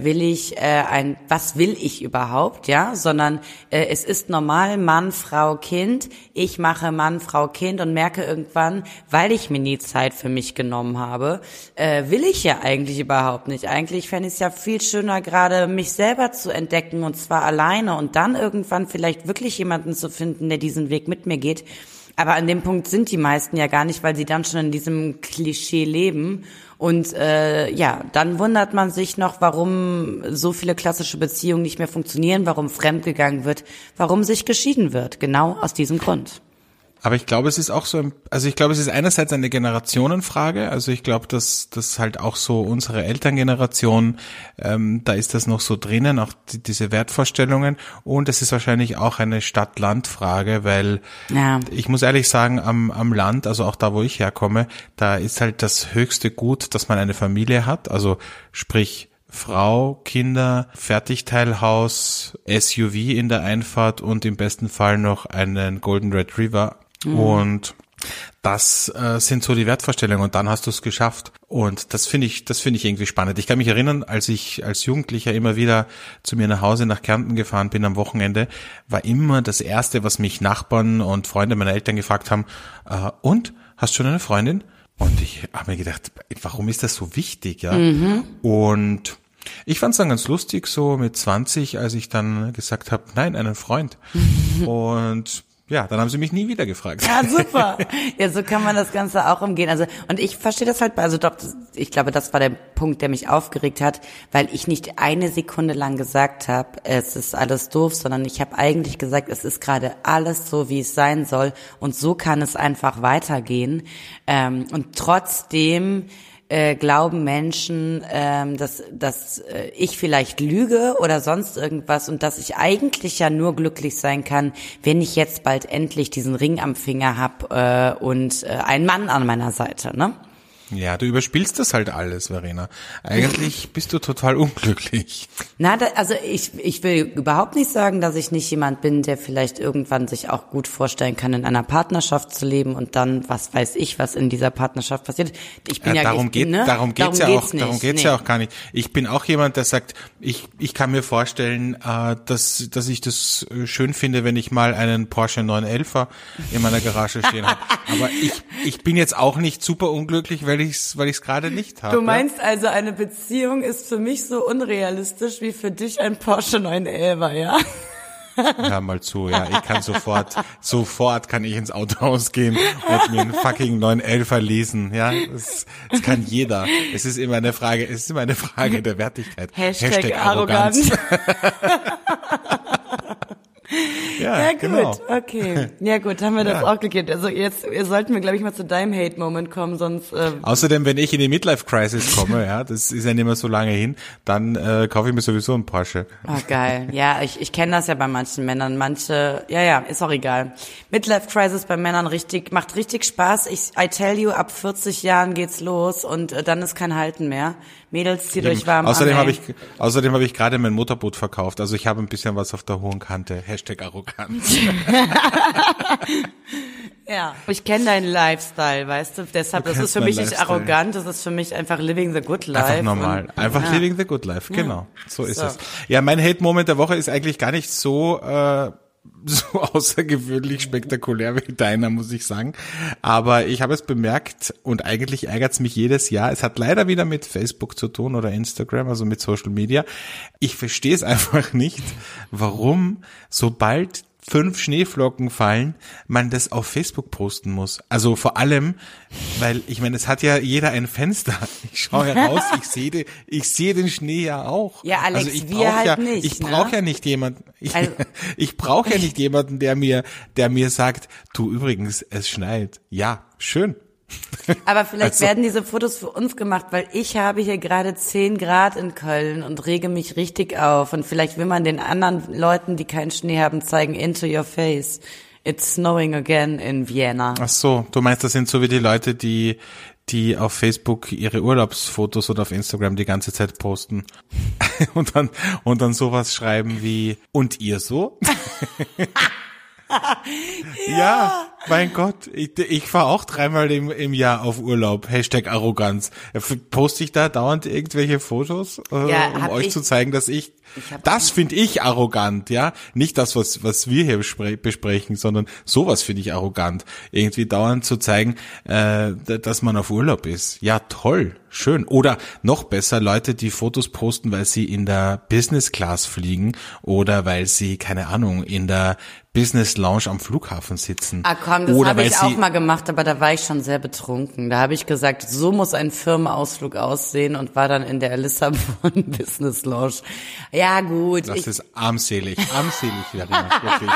was will ich überhaupt, ja, sondern es ist normal, Mann, Frau, Kind. Ich mache Mann, Frau, Kind und merke irgendwann, weil ich mir nie Zeit für mich genommen habe, will ich ja eigentlich überhaupt nicht. Eigentlich fände ich es ja viel schöner, gerade mich selber zu entdecken und zwar alleine und dann irgendwann vielleicht wirklich jemanden zu finden, der diesen Weg mit mir geht. Aber an dem Punkt sind die meisten ja gar nicht, weil sie dann schon in diesem Klischee leben. Und dann wundert man sich noch, warum so viele klassische Beziehungen nicht mehr funktionieren, warum fremdgegangen wird, warum sich geschieden wird. Genau aus diesem Grund. Aber ich glaube, es ist auch so, also ich glaube, es ist einerseits eine Generationenfrage. Also ich glaube, dass das halt auch so unsere Elterngeneration, da ist das noch so drinnen, auch diese Wertvorstellungen. Und es ist wahrscheinlich auch eine Stadt-Land-Frage, weil ich muss ehrlich sagen, am Land, also auch da, wo ich herkomme, da ist halt das höchste Gut, dass man eine Familie hat. Also sprich Frau, Kinder, Fertigteilhaus, SUV in der Einfahrt und im besten Fall noch einen Golden Retriever. Und das sind so die Wertvorstellungen und dann hast du es geschafft. Und das finde ich irgendwie spannend. Ich kann mich erinnern, als ich als Jugendlicher immer wieder zu mir nach Hause nach Kärnten gefahren bin am Wochenende, war immer das Erste, was mich Nachbarn und Freunde meiner Eltern gefragt haben, und, hast du schon eine Freundin? Und ich habe mir gedacht, warum ist das so wichtig, ja? Und ich fand es dann ganz lustig, so mit 20, als ich dann gesagt habe, nein, einen Freund. Und ja, dann haben sie mich nie wieder gefragt. Ja, super. Ja, so kann man das Ganze auch umgehen. Also, und ich verstehe das halt, ich glaube, das war der Punkt, der mich aufgeregt hat, weil ich nicht eine Sekunde lang gesagt habe, es ist alles doof, sondern ich habe eigentlich gesagt, es ist gerade alles so, wie es sein soll und so kann es einfach weitergehen. Und trotzdem glauben Menschen, dass ich vielleicht lüge oder sonst irgendwas und dass ich eigentlich ja nur glücklich sein kann, wenn ich jetzt bald endlich diesen Ring am Finger hab und einen Mann an meiner Seite, ne? Ja, du überspielst das halt alles, Verena. Eigentlich bist du total unglücklich. Also ich will überhaupt nicht sagen, dass ich nicht jemand bin, der vielleicht irgendwann sich auch gut vorstellen kann, in einer Partnerschaft zu leben und dann, was weiß ich, was in dieser Partnerschaft passiert. Darum geht's ja auch gar nicht. Ich bin auch jemand, der sagt, ich kann mir vorstellen, dass ich das schön finde, wenn ich mal einen Porsche 911er in meiner Garage stehen habe. Aber ich bin jetzt auch nicht super unglücklich, weil ich's gerade nicht habe. Du meinst also, eine Beziehung ist für mich so unrealistisch wie für dich ein Porsche 911er, ja? Hör mal zu, ja. Ich kann sofort kann ich ins Autohaus gehen und mir einen fucking 911er lesen, ja. Das kann jeder. Es ist immer eine Frage der Wertigkeit. Hashtag Arroganz. Ja, gut, genau. Okay. Ja gut, haben wir das auch geklärt. Also jetzt sollten wir, glaube ich, mal zu deinem Hate-Moment kommen, sonst... Außerdem, wenn ich in die Midlife-Crisis komme, ja, das ist ja nicht mehr so lange hin, dann kaufe ich mir sowieso einen Porsche. Oh, geil. Ja, ich kenne das ja bei manchen Männern. Ist auch egal. Midlife-Crisis bei Männern macht richtig Spaß. I tell you, ab 40 Jahren geht's los und dann ist kein Halten mehr. Mädels, zieht euch warm Außerdem an. habe ich gerade mein Motorboot verkauft. Also ich habe ein bisschen was auf der hohen Kante. Hashtag Arroganz. Ja, ich kenne deinen Lifestyle, weißt du? Deshalb, das ist für mich nicht arrogant, das ist für mich einfach living the good life. Einfach normal. Living the good life, genau. So ist es. Ja, mein Hate-Moment der Woche ist eigentlich gar nicht so außergewöhnlich spektakulär wie deiner, muss ich sagen. Aber ich habe es bemerkt und eigentlich ärgert es mich jedes Jahr. Es hat leider wieder mit Facebook zu tun oder Instagram, also mit Social Media. Ich verstehe es einfach nicht, warum sobald 5 Schneeflocken fallen, man das auf Facebook posten muss. Also vor allem, weil ich meine, es hat ja jeder ein Fenster. Ich schaue heraus, ich sehe den Schnee ja auch. Ja, Alex, also ich brauche ja nicht jemanden. Ich brauche ja nicht jemanden, der mir sagt, du übrigens, es schneit. Ja, schön. Aber vielleicht werden diese Fotos für uns gemacht, weil ich habe hier gerade 10 Grad in Köln und rege mich richtig auf. Und vielleicht will man den anderen Leuten, die keinen Schnee haben, zeigen, into your face. It's snowing again in Vienna. Ach so, du meinst, das sind so wie die Leute, die auf Facebook ihre Urlaubsfotos oder auf Instagram die ganze Zeit posten und dann sowas schreiben wie, und ihr so? Ja, mein Gott, ich fahre auch 3-mal im Jahr auf Urlaub. #Arroganz. Poste ich da dauernd irgendwelche Fotos, um euch zu zeigen, dass das finde ich arrogant, ja. Nicht das, was wir hier besprechen, sondern sowas finde ich arrogant. Irgendwie dauernd zu zeigen, dass man auf Urlaub ist. Ja, toll, schön. Oder noch besser, Leute, die Fotos posten, weil sie in der Business Class fliegen oder weil sie, keine Ahnung, in der Business Lounge am Flughafen sitzen. Ah komm, das habe ich auch mal gemacht, aber da war ich schon sehr betrunken. Da habe ich gesagt, so muss ein Firmenausflug aussehen und war dann in der Lissabon Business Lounge. Ja gut. Das ist armselig, Verena, wirklich.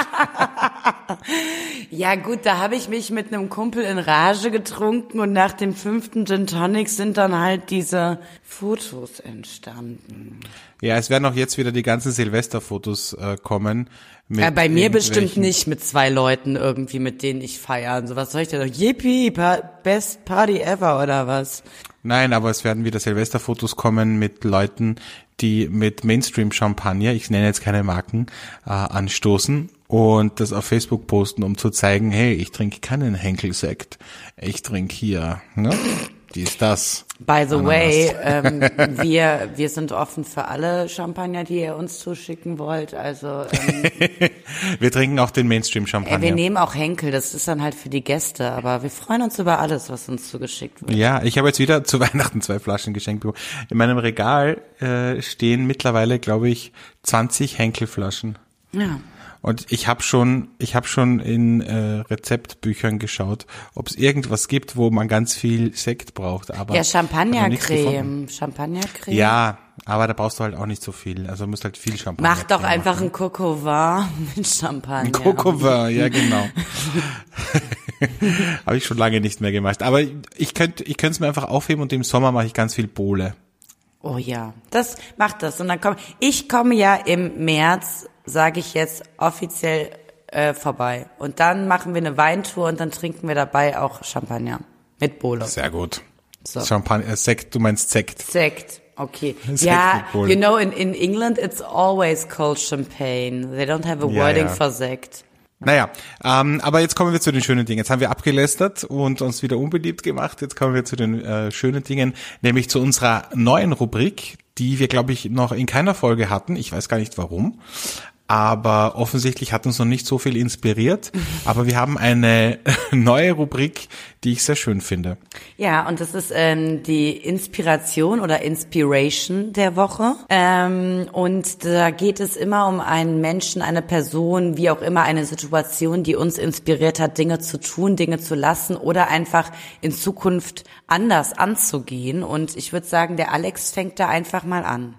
Ja gut, da habe ich mich mit einem Kumpel in Rage getrunken und nach dem 5. Gin Tonic sind dann halt diese Fotos entstanden. Ja, es werden auch jetzt wieder die ganzen Silvesterfotos kommen. Bei mir bestimmt nicht mit 2 Leuten irgendwie, mit denen ich feiere. Und so, was soll ich denn noch? Yippie, best party ever oder was? Nein, aber es werden wieder Silvesterfotos kommen mit Leuten, die mit Mainstream-Champagner, ich nenne jetzt keine Marken, anstoßen und das auf Facebook posten, um zu zeigen, hey, ich trinke keinen Henkel-Sekt. Ich trinke hier, ne? Das. By the way, wir sind offen für alle Champagner, die ihr uns zuschicken wollt. Also wir trinken auch den Mainstream-Champagner. Wir nehmen auch Henkel, das ist dann halt für die Gäste, aber wir freuen uns über alles, was uns zugeschickt wird. Ja, ich habe jetzt wieder zu Weihnachten 2 Flaschen geschenkt bekommen. In meinem Regal stehen mittlerweile, glaube ich, 20 Henkel-Flaschen. Ja. Und ich habe schon in Rezeptbüchern geschaut, ob es irgendwas gibt, wo man ganz viel Sekt braucht. Aber ja, Champagnercreme. Ja, aber da brauchst du halt auch nicht so viel. Also du musst halt viel Champagner. Mach doch einfach ein Coco Vin mit Champagner. Ein Coco Vin, ja genau. Habe ich schon lange nicht mehr gemacht. Aber ich könnte es mir einfach aufheben und im Sommer mache ich ganz viel Bowle. Oh ja, das macht das. Und dann ich komme ja im März, sage ich jetzt offiziell vorbei. Und dann machen wir eine Weintour und dann trinken wir dabei auch Champagner mit Bowle. Sehr gut. So. Champagner, Sekt, du meinst Sekt. Sekt, okay. Sekt ja, you know, in England it's always called champagne. They don't have a wording for Sekt. Naja, aber jetzt kommen wir zu den schönen Dingen. Jetzt haben wir abgelästert und uns wieder unbeliebt gemacht. Jetzt kommen wir zu den schönen Dingen, nämlich zu unserer neuen Rubrik, die wir, glaube ich, noch in keiner Folge hatten. Ich weiß gar nicht warum. Aber offensichtlich hat uns noch nicht so viel inspiriert. Aber wir haben eine neue Rubrik, die ich sehr schön finde. Ja, und das ist die Inspiration oder Inspiration der Woche. Und da geht es immer um einen Menschen, eine Person, wie auch immer, eine Situation, die uns inspiriert hat, Dinge zu tun, Dinge zu lassen oder einfach in Zukunft anders anzugehen. Und ich würde sagen, der Alex fängt da einfach mal an.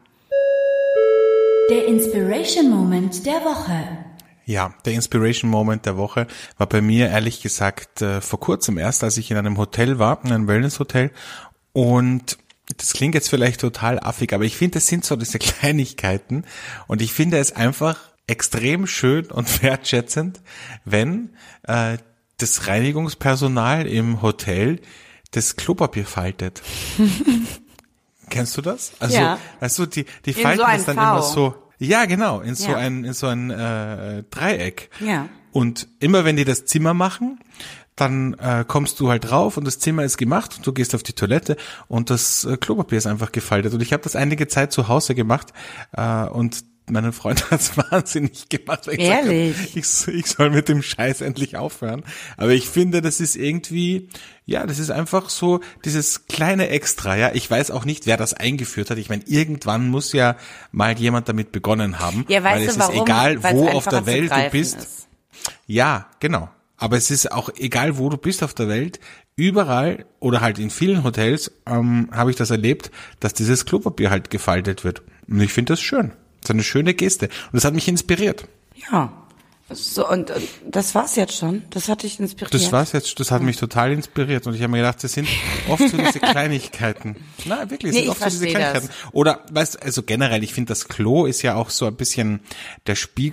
Der Inspiration Moment der Woche. Ja, der Inspiration Moment der Woche war bei mir ehrlich gesagt vor kurzem erst, als ich in einem Hotel war, in einem Wellness-Hotel. Und das klingt jetzt vielleicht total affig, aber ich finde, das sind so diese Kleinigkeiten. Und ich finde es einfach extrem schön und wertschätzend, wenn das Reinigungspersonal im Hotel das Klopapier faltet. Kennst du das? Also, ja. Weißt du, die falten so das dann V. immer so. Ja, genau, in so ein Dreieck. Ja. Und immer wenn die das Zimmer machen, dann kommst du halt drauf und das Zimmer ist gemacht und du gehst auf die Toilette und das Klopapier ist einfach gefaltet. Und ich habe das einige Zeit zu Hause gemacht und meine Freundin hat's wahnsinnig gemacht. Weil Ehrlich? Ich soll mit dem Scheiß endlich aufhören. Aber ich finde, das ist irgendwie, ja, das ist einfach so dieses kleine Extra. Ja, ich weiß auch nicht, wer das eingeführt hat. Ich meine, irgendwann muss ja mal jemand damit begonnen haben. Ja, weißt weil es du warum? ist egal, Weil's wo auf der einfacher Welt zu du greifen bist. ist. Ja, genau. Aber es ist auch egal, wo du bist auf der Welt. Überall oder halt in vielen Hotels habe ich das erlebt, dass dieses Klopapier halt gefaltet wird. Und ich finde das schön. Das ist eine schöne Geste. Und das hat mich inspiriert. Ja. So, und das war's jetzt schon? Das hat dich inspiriert? Das war's jetzt. Das hat mich total inspiriert. Und ich habe mir gedacht, das sind oft so diese Kleinigkeiten. Nein, wirklich, es sind oft so diese Kleinigkeiten. Oder, weißt du, also generell, ich finde, das Klo ist ja auch so ein bisschen der Spiegel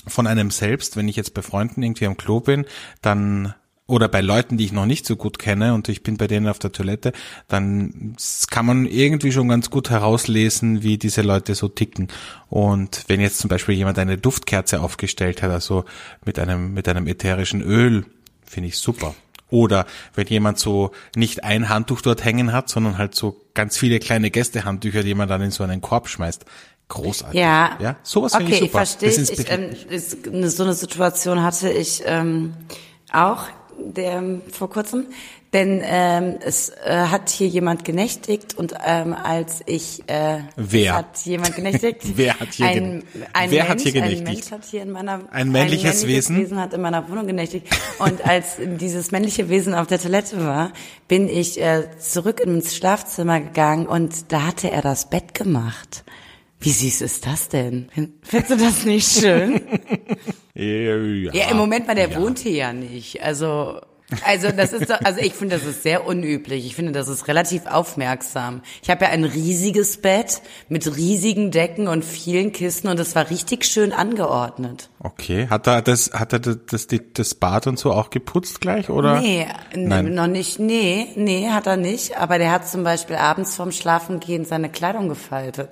von einem selbst, wenn ich jetzt bei Freunden irgendwie am Klo bin, dann oder bei Leuten, die ich noch nicht so gut kenne und ich bin bei denen auf der Toilette, dann kann man irgendwie schon ganz gut herauslesen, wie diese Leute so ticken. Und wenn jetzt zum Beispiel jemand eine Duftkerze aufgestellt hat, also mit einem ätherischen Öl, finde ich super. Oder wenn jemand so nicht ein Handtuch dort hängen hat, sondern halt so ganz viele kleine Gästehandtücher, die man dann in so einen Korb schmeißt. Großartig. Ja, sowas finde ich super. Okay, ich verstehe. So eine Situation hatte ich auch vor kurzem, denn es hat hier jemand genächtigt und als ich Wer hat jemand genächtigt? Wer hat hier genächtigt? Ein Mensch hat hier ein männliches Wesen hat in meiner Wohnung genächtigt und als dieses männliche Wesen auf der Toilette war, bin ich zurück ins Schlafzimmer gegangen und da hatte er das Bett gemacht. Wie süß ist das denn? Findest du das nicht schön? Ja, im Moment mal, der wohnt hier ja nicht. Also das ist doch, also ich finde, das ist sehr unüblich. Ich finde, das ist relativ aufmerksam. Ich habe ja ein riesiges Bett mit riesigen Decken und vielen Kissen und es war richtig schön angeordnet. Okay, hat er das Bad und so auch geputzt gleich, oder? Nee, noch nicht. Nee, hat er nicht. Aber der hat zum Beispiel abends vorm Schlafengehen seine Kleidung gefaltet.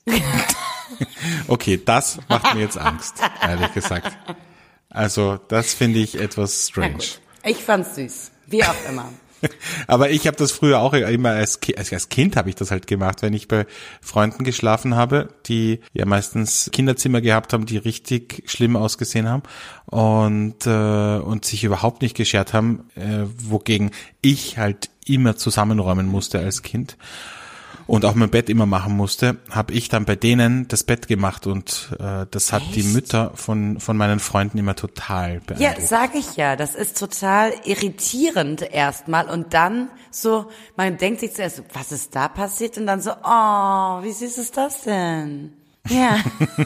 Okay, das macht mir jetzt Angst, ehrlich gesagt. Also, das finde ich etwas strange. Ich fand's süß, wie auch immer. Aber ich habe das früher auch immer als Kind habe ich das halt gemacht, wenn ich bei Freunden geschlafen habe, die ja meistens Kinderzimmer gehabt haben, die richtig schlimm ausgesehen haben und sich überhaupt nicht geschert haben, wogegen ich halt immer zusammenräumen musste als Kind. Und auch mein Bett immer machen musste, habe ich dann bei denen das Bett gemacht und das hat die Mütter von meinen Freunden immer total beeindruckt. Ja, sag ich ja, das ist total irritierend erstmal und dann so, man denkt sich zuerst, was ist da passiert und dann so, oh, wie süß ist das denn? Ja.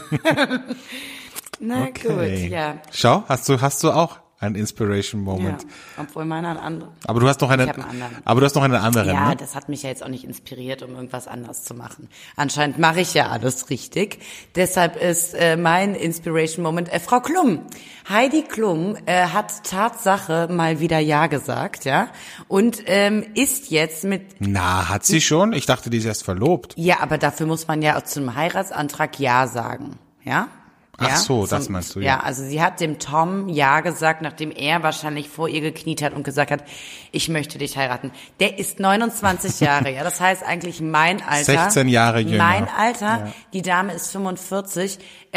Na okay. Gut, ja. Schau, hast du auch ein Inspiration Moment. Ja, obwohl meiner ein anderer. Aber du hast noch einen anderen. Ja, ne? Das hat mich ja jetzt auch nicht inspiriert, um irgendwas anderes zu machen. Anscheinend mache ich ja alles richtig. Deshalb ist mein Inspiration Moment Frau Klum. Heidi Klum hat Tatsache mal wieder Ja gesagt, ja, und ist jetzt mit. Na, hat sie schon? Ich dachte, die ist erst verlobt. Ja, aber dafür muss man ja auch zum Heiratsantrag Ja sagen, ja. Ach so, das meinst du, ja. Ja, also sie hat dem Tom Ja gesagt, nachdem er wahrscheinlich vor ihr gekniet hat und gesagt hat, ich möchte dich heiraten. Der ist 29 Jahre, ja, das heißt eigentlich mein Alter. 16 Jahre jünger. Mein Alter, ja. Die Dame ist 45.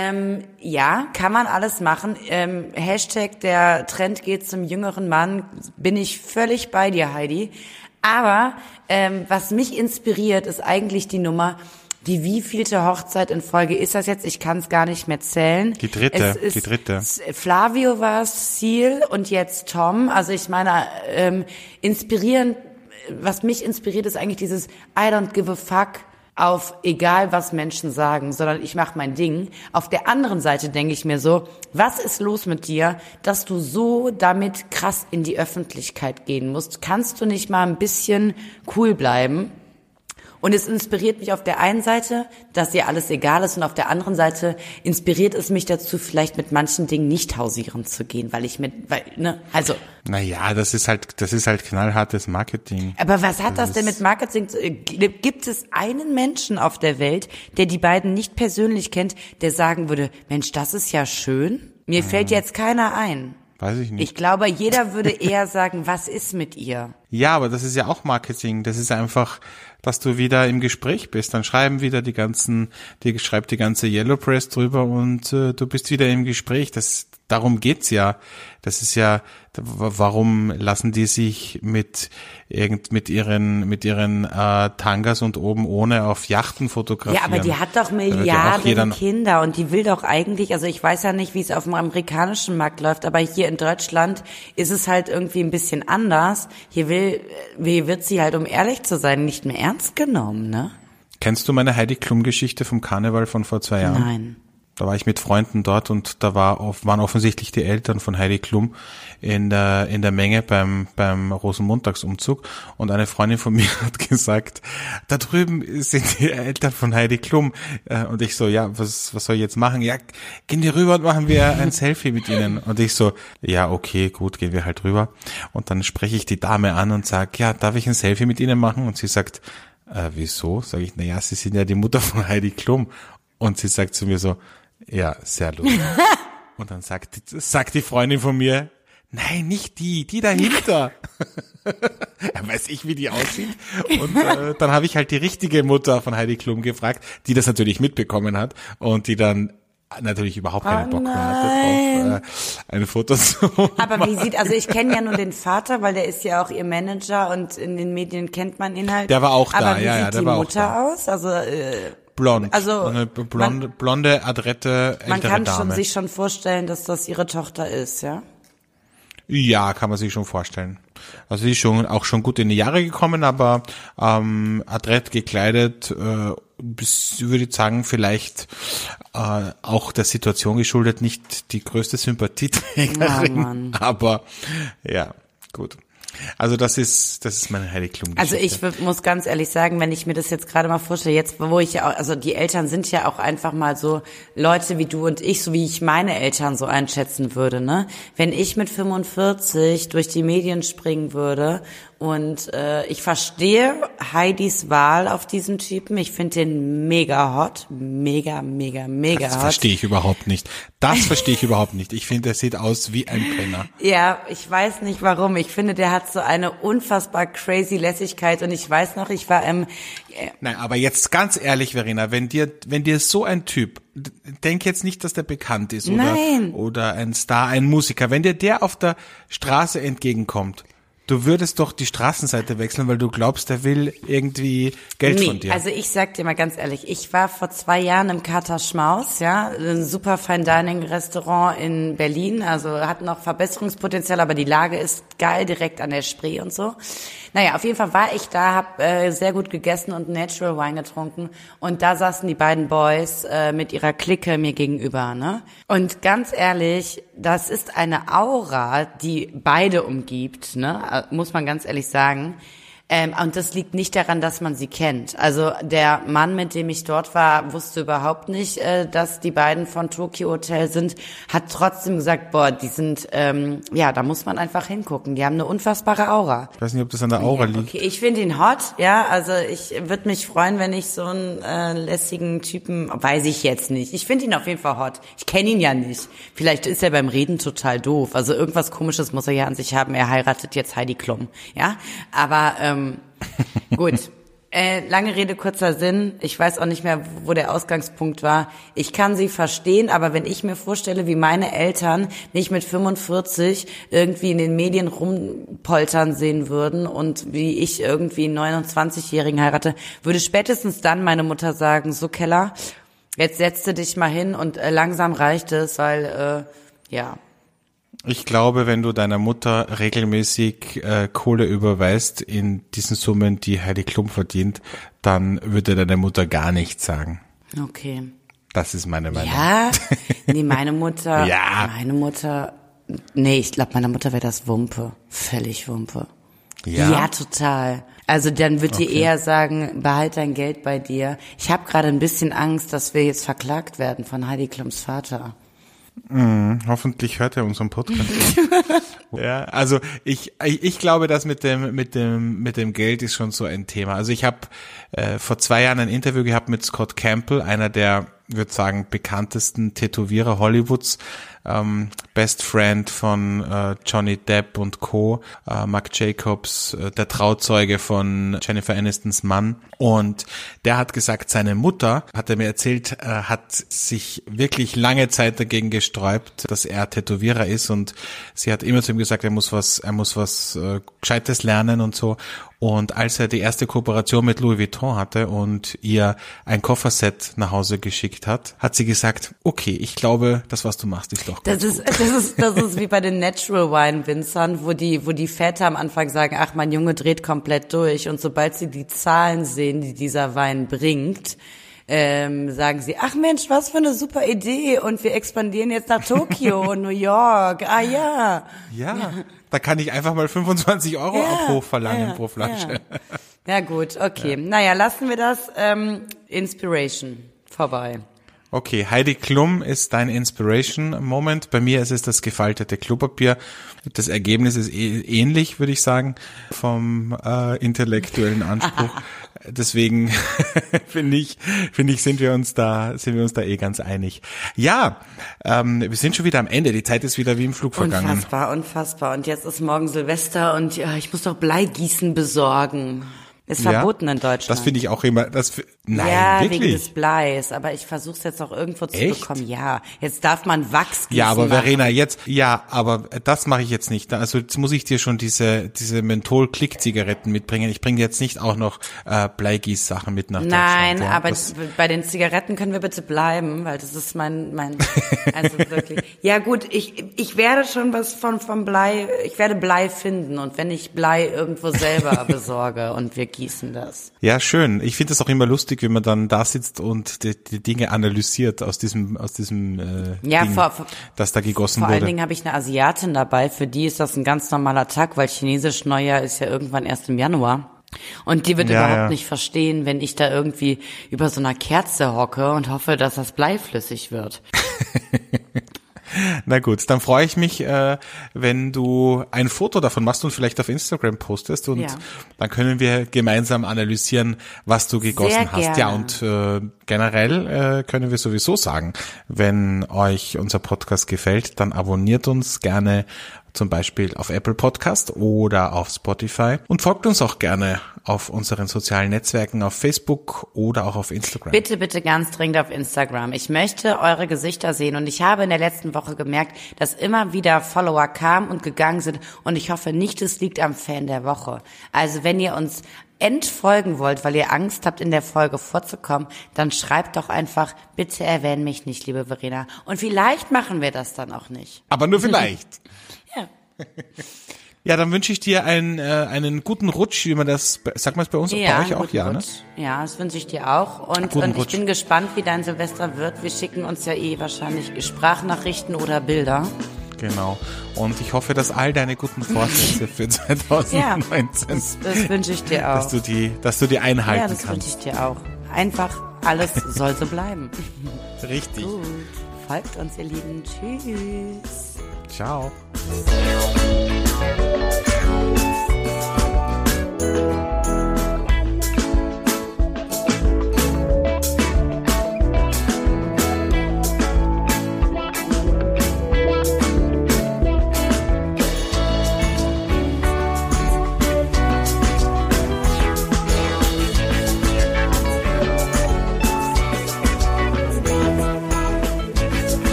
Ja, kann man alles machen. Hashtag der Trend geht zum jüngeren Mann, bin ich völlig bei dir, Heidi. Aber was mich inspiriert, ist eigentlich die Nummer, die wievielte Hochzeit in Folge ist das jetzt? Ich kann es gar nicht mehr zählen. Die dritte. Flavio war es, Ziel und jetzt Tom. Also ich meine, inspirierend, was mich inspiriert, ist eigentlich dieses I don't give a fuck auf egal was Menschen sagen, sondern ich mache mein Ding. Auf der anderen Seite denke ich mir so, was ist los mit dir, dass du so damit krass in die Öffentlichkeit gehen musst? Kannst du nicht mal ein bisschen cool bleiben? Und es inspiriert mich auf der einen Seite, dass ihr alles egal ist und auf der anderen Seite inspiriert es mich dazu, vielleicht mit manchen Dingen nicht hausieren zu gehen, also. Naja, das ist halt knallhartes Marketing. Aber was hat das denn mit Marketing zu, gibt es einen Menschen auf der Welt, der die beiden nicht persönlich kennt, der sagen würde, Mensch, das ist ja schön? Mir fällt jetzt keiner ein. Weiß ich nicht. Ich glaube, jeder würde eher sagen, was ist mit ihr? Ja, aber das ist ja auch Marketing. Das ist einfach, dass du wieder im Gespräch bist. Dann schreiben wieder schreibt die ganze Yellow Press drüber und du bist wieder im Gespräch. Darum geht's ja. Das ist ja, warum lassen die sich mit ihren Tangas und oben ohne auf Yachten fotografieren? Ja, aber die hat doch Milliarden Kinder und die will doch eigentlich, also ich weiß ja nicht, wie es auf dem amerikanischen Markt läuft, aber hier in Deutschland ist es halt irgendwie ein bisschen anders. Hier wird sie halt, um ehrlich zu sein, nicht mehr ernst genommen, ne? Kennst du meine Heidi Klum Geschichte vom Karneval von vor 2 Jahren? Nein. Da war ich mit Freunden dort und da waren offensichtlich die Eltern von Heidi Klum in der Menge beim Rosenmontagsumzug und eine Freundin von mir hat gesagt, da drüben sind die Eltern von Heidi Klum und ich so, ja, was soll ich jetzt machen? Ja, gehen wir rüber und machen wir ein Selfie mit ihnen und ich so, ja, okay, gut, gehen wir halt rüber und dann spreche ich die Dame an und sag, ja, darf ich ein Selfie mit ihnen machen? Und sie sagt, wieso? Sag ich, naja, Sie sind ja die Mutter von Heidi Klum und sie sagt zu mir so, ja, sehr lustig. Und dann sagt die Freundin von mir, nein, nicht die dahinter. Ja, weiß ich, wie die aussieht. Und dann habe ich halt die richtige Mutter von Heidi Klum gefragt, die das natürlich mitbekommen hat und die dann natürlich überhaupt keinen Bock mehr hatte, auf ein Foto zu machen. Aber also ich kenne ja nur den Vater, weil der ist ja auch ihr Manager und in den Medien kennt man ihn halt. Der war auch da, aber wie sieht die Mutter aus? Also blond. Also eine blonde, adrette, ältere man kann Dame. sich schon vorstellen, dass das ihre Tochter ist, ja? Ja, kann man sich schon vorstellen. Also sie ist schon gut in die Jahre gekommen, aber adrett gekleidet, würde ich sagen, vielleicht auch der Situation geschuldet, nicht die größte Sympathieträgerin, aber ja, gut. Also das ist meine Heidi Klum-Geschichte. Also ich muss ganz ehrlich sagen, wenn ich mir das jetzt gerade mal vorstelle, jetzt wo ich ja auch, also die Eltern sind ja auch einfach mal so Leute wie du und ich, so wie ich meine Eltern so einschätzen würde, ne? Wenn ich mit 45 durch die Medien springen würde und ich verstehe Heidis Wahl auf diesen Typen. Ich finde den mega hot. Mega hot. Das verstehe ich überhaupt nicht. Ich finde, er sieht aus wie ein Penner. Ja, ich weiß nicht warum. Ich finde, der hat so eine unfassbar crazy Lässigkeit und ich weiß noch, ich war Nein, aber jetzt ganz ehrlich, Verena, wenn dir so ein Typ, denk jetzt nicht, dass der bekannt ist oder ein Star, ein Musiker, wenn dir der auf der Straße entgegenkommt, du würdest doch die Straßenseite wechseln, weil du glaubst, der will irgendwie Geld von dir. Also ich sag dir mal ganz ehrlich, ich war vor 2 Jahren im Kater Schmaus, ja, ein super Fine Dining Restaurant in Berlin, also hat noch Verbesserungspotenzial, aber die Lage ist geil, direkt an der Spree und so. Naja, auf jeden Fall war ich da, hab sehr gut gegessen und Natural Wine getrunken und da saßen die beiden Boys mit ihrer Clique mir gegenüber, ne? Und ganz ehrlich, das ist eine Aura, die beide umgibt, ne? Muss man ganz ehrlich sagen. Und das liegt nicht daran, dass man sie kennt. Also der Mann, mit dem ich dort war, wusste überhaupt nicht, dass die beiden von Tokyo Hotel sind, hat trotzdem gesagt, boah, die sind, da muss man einfach hingucken. Die haben eine unfassbare Aura. Ich weiß nicht, ob das an der Aura liegt. Okay, ich finde ihn hot, ja, also ich würde mich freuen, wenn ich so einen lässigen Typen, weiß ich jetzt nicht. Ich finde ihn auf jeden Fall hot. Ich kenne ihn ja nicht. Vielleicht ist er beim Reden total doof. Also irgendwas Komisches muss er ja an sich haben. Er heiratet jetzt Heidi Klum, ja, aber gut. Lange Rede, kurzer Sinn. Ich weiß auch nicht mehr, wo der Ausgangspunkt war. Ich kann sie verstehen, aber wenn ich mir vorstelle, wie meine Eltern nicht mit 45 irgendwie in den Medien rumpoltern sehen würden und wie ich irgendwie einen 29-Jährigen heirate, würde spätestens dann meine Mutter sagen, so Keller, jetzt setzt du dich mal hin und langsam reicht es, weil, Ich glaube, wenn du deiner Mutter regelmäßig Kohle überweist in diesen Summen, die Heidi Klum verdient, dann würde deine Mutter gar nichts sagen. Okay. Das ist meine Meinung. Ja? Nee, meine Mutter. Ja. Ich glaube, meiner Mutter wäre das Wumpe. Völlig Wumpe. Ja? Ja, total. Also dann wird die eher sagen, behalt dein Geld bei dir. Ich habe gerade ein bisschen Angst, dass wir jetzt verklagt werden von Heidi Klums Vater. Hoffentlich hört er unseren Podcast. Ja, also ich glaube, dass mit dem Geld ist schon so ein Thema. Also ich habe vor 2 Jahren ein Interview gehabt mit Scott Campbell, einer der, würde sagen, bekanntesten Tätowierer Hollywoods, Best Friend von Johnny Depp und Co., Marc Jacobs, der Trauzeuge von Jennifer Anistons Mann. Und der hat gesagt, seine Mutter, hat er mir erzählt, hat sich wirklich lange Zeit dagegen gesträubt, dass er Tätowierer ist. Und sie hat immer zu ihm gesagt, er muss was Gescheites lernen und so. Und als er die erste Kooperation mit Louis Vuitton hatte und ihr ein Kofferset nach Hause geschickt hat, hat sie gesagt, okay, ich glaube, das, was du machst, ist doch gut. Das ist wie bei den Natural Wine Winzern, wo die Väter am Anfang sagen, ach, mein Junge dreht komplett durch. Und sobald sie die Zahlen sehen, die dieser Wein bringt, sagen sie, ach Mensch, was für eine super Idee und wir expandieren jetzt nach Tokio und New York. Ah ja. Ja, da kann ich einfach mal 25 Euro Abruf verlangen pro Flasche. Ja gut, okay. Naja, lassen wir das Inspiration vorbei. Okay, Heidi Klum ist dein Inspiration-Moment. Bei mir ist es das gefaltete Klopapier. Das Ergebnis ist ähnlich, würde ich sagen, vom intellektuellen Anspruch. Deswegen finde ich, sind wir uns da eh ganz einig. Ja, wir sind schon wieder am Ende. Die Zeit ist wieder wie im Flug vergangen. Unfassbar. Und jetzt ist morgen Silvester und ja, ich muss doch Bleigießen besorgen. Ist verboten in Deutschland. Das finde ich auch immer, nein, ja, wirklich? Wegen des Bleis, aber ich versuche es jetzt auch irgendwo zu bekommen. Ja, jetzt darf man Wachs gießen. Ja, aber Verena, aber das mache ich jetzt nicht. Also jetzt muss ich dir schon diese Menthol-Klick-Zigaretten mitbringen. Ich bringe jetzt nicht auch noch Bleigieß-Sachen mit nach Deutschland. Nein, aber bei den Zigaretten können wir bitte bleiben, weil das ist mein also wirklich. Ja gut, ich werde schon was vom Blei, ich werde Blei finden und wenn ich Blei irgendwo selber besorge und wir gießen das. Ja, schön. Ich finde es auch immer lustig, wenn man dann da sitzt und die Dinge analysiert aus diesem Ding, das da gegossen wurde. Vor allen Dingen habe ich eine Asiatin dabei, für die ist das ein ganz normaler Tag, weil chinesisch Neujahr ist ja irgendwann erst im Januar. Und die wird überhaupt nicht verstehen, wenn ich da irgendwie über so einer Kerze hocke und hoffe, dass das bleiflüssig wird. Na gut, dann freue ich mich, wenn du ein Foto davon machst und vielleicht auf Instagram postest und dann können wir gemeinsam analysieren, was du gegossen hast. Gerne. Ja, und generell können wir sowieso sagen, wenn euch unser Podcast gefällt, dann abonniert uns gerne zum Beispiel auf Apple Podcast oder auf Spotify und folgt uns auch gerne auf unseren sozialen Netzwerken auf Facebook oder auch auf Instagram. Bitte ganz dringend auf Instagram. Ich möchte eure Gesichter sehen und ich habe in der letzten Woche gemerkt, dass immer wieder Follower kamen und gegangen sind und ich hoffe nicht, es liegt am Fan der Woche. Also wenn ihr uns entfolgen wollt, weil ihr Angst habt, in der Folge vorzukommen, dann schreibt doch einfach, bitte erwähne mich nicht, liebe Verena. Und vielleicht machen wir das dann auch nicht. Aber nur vielleicht. Ja. Ja, dann wünsche ich dir einen guten Rutsch, wie man das, sagt man es bei uns und bei euch auch, ja, ne? Ja, das wünsche ich dir auch. Und ich bin gespannt, wie dein Silvester wird. Wir schicken uns ja wahrscheinlich Sprachnachrichten oder Bilder. Genau. Und ich hoffe, dass all deine guten Vorsätze für 2019, das wünsche ich dir auch. Dass du die einhalten kannst. Ja, das wünsche ich dir auch. Einfach, alles soll so bleiben. Richtig. Gut. Folgt uns, ihr Lieben. Tschüss. Ciao.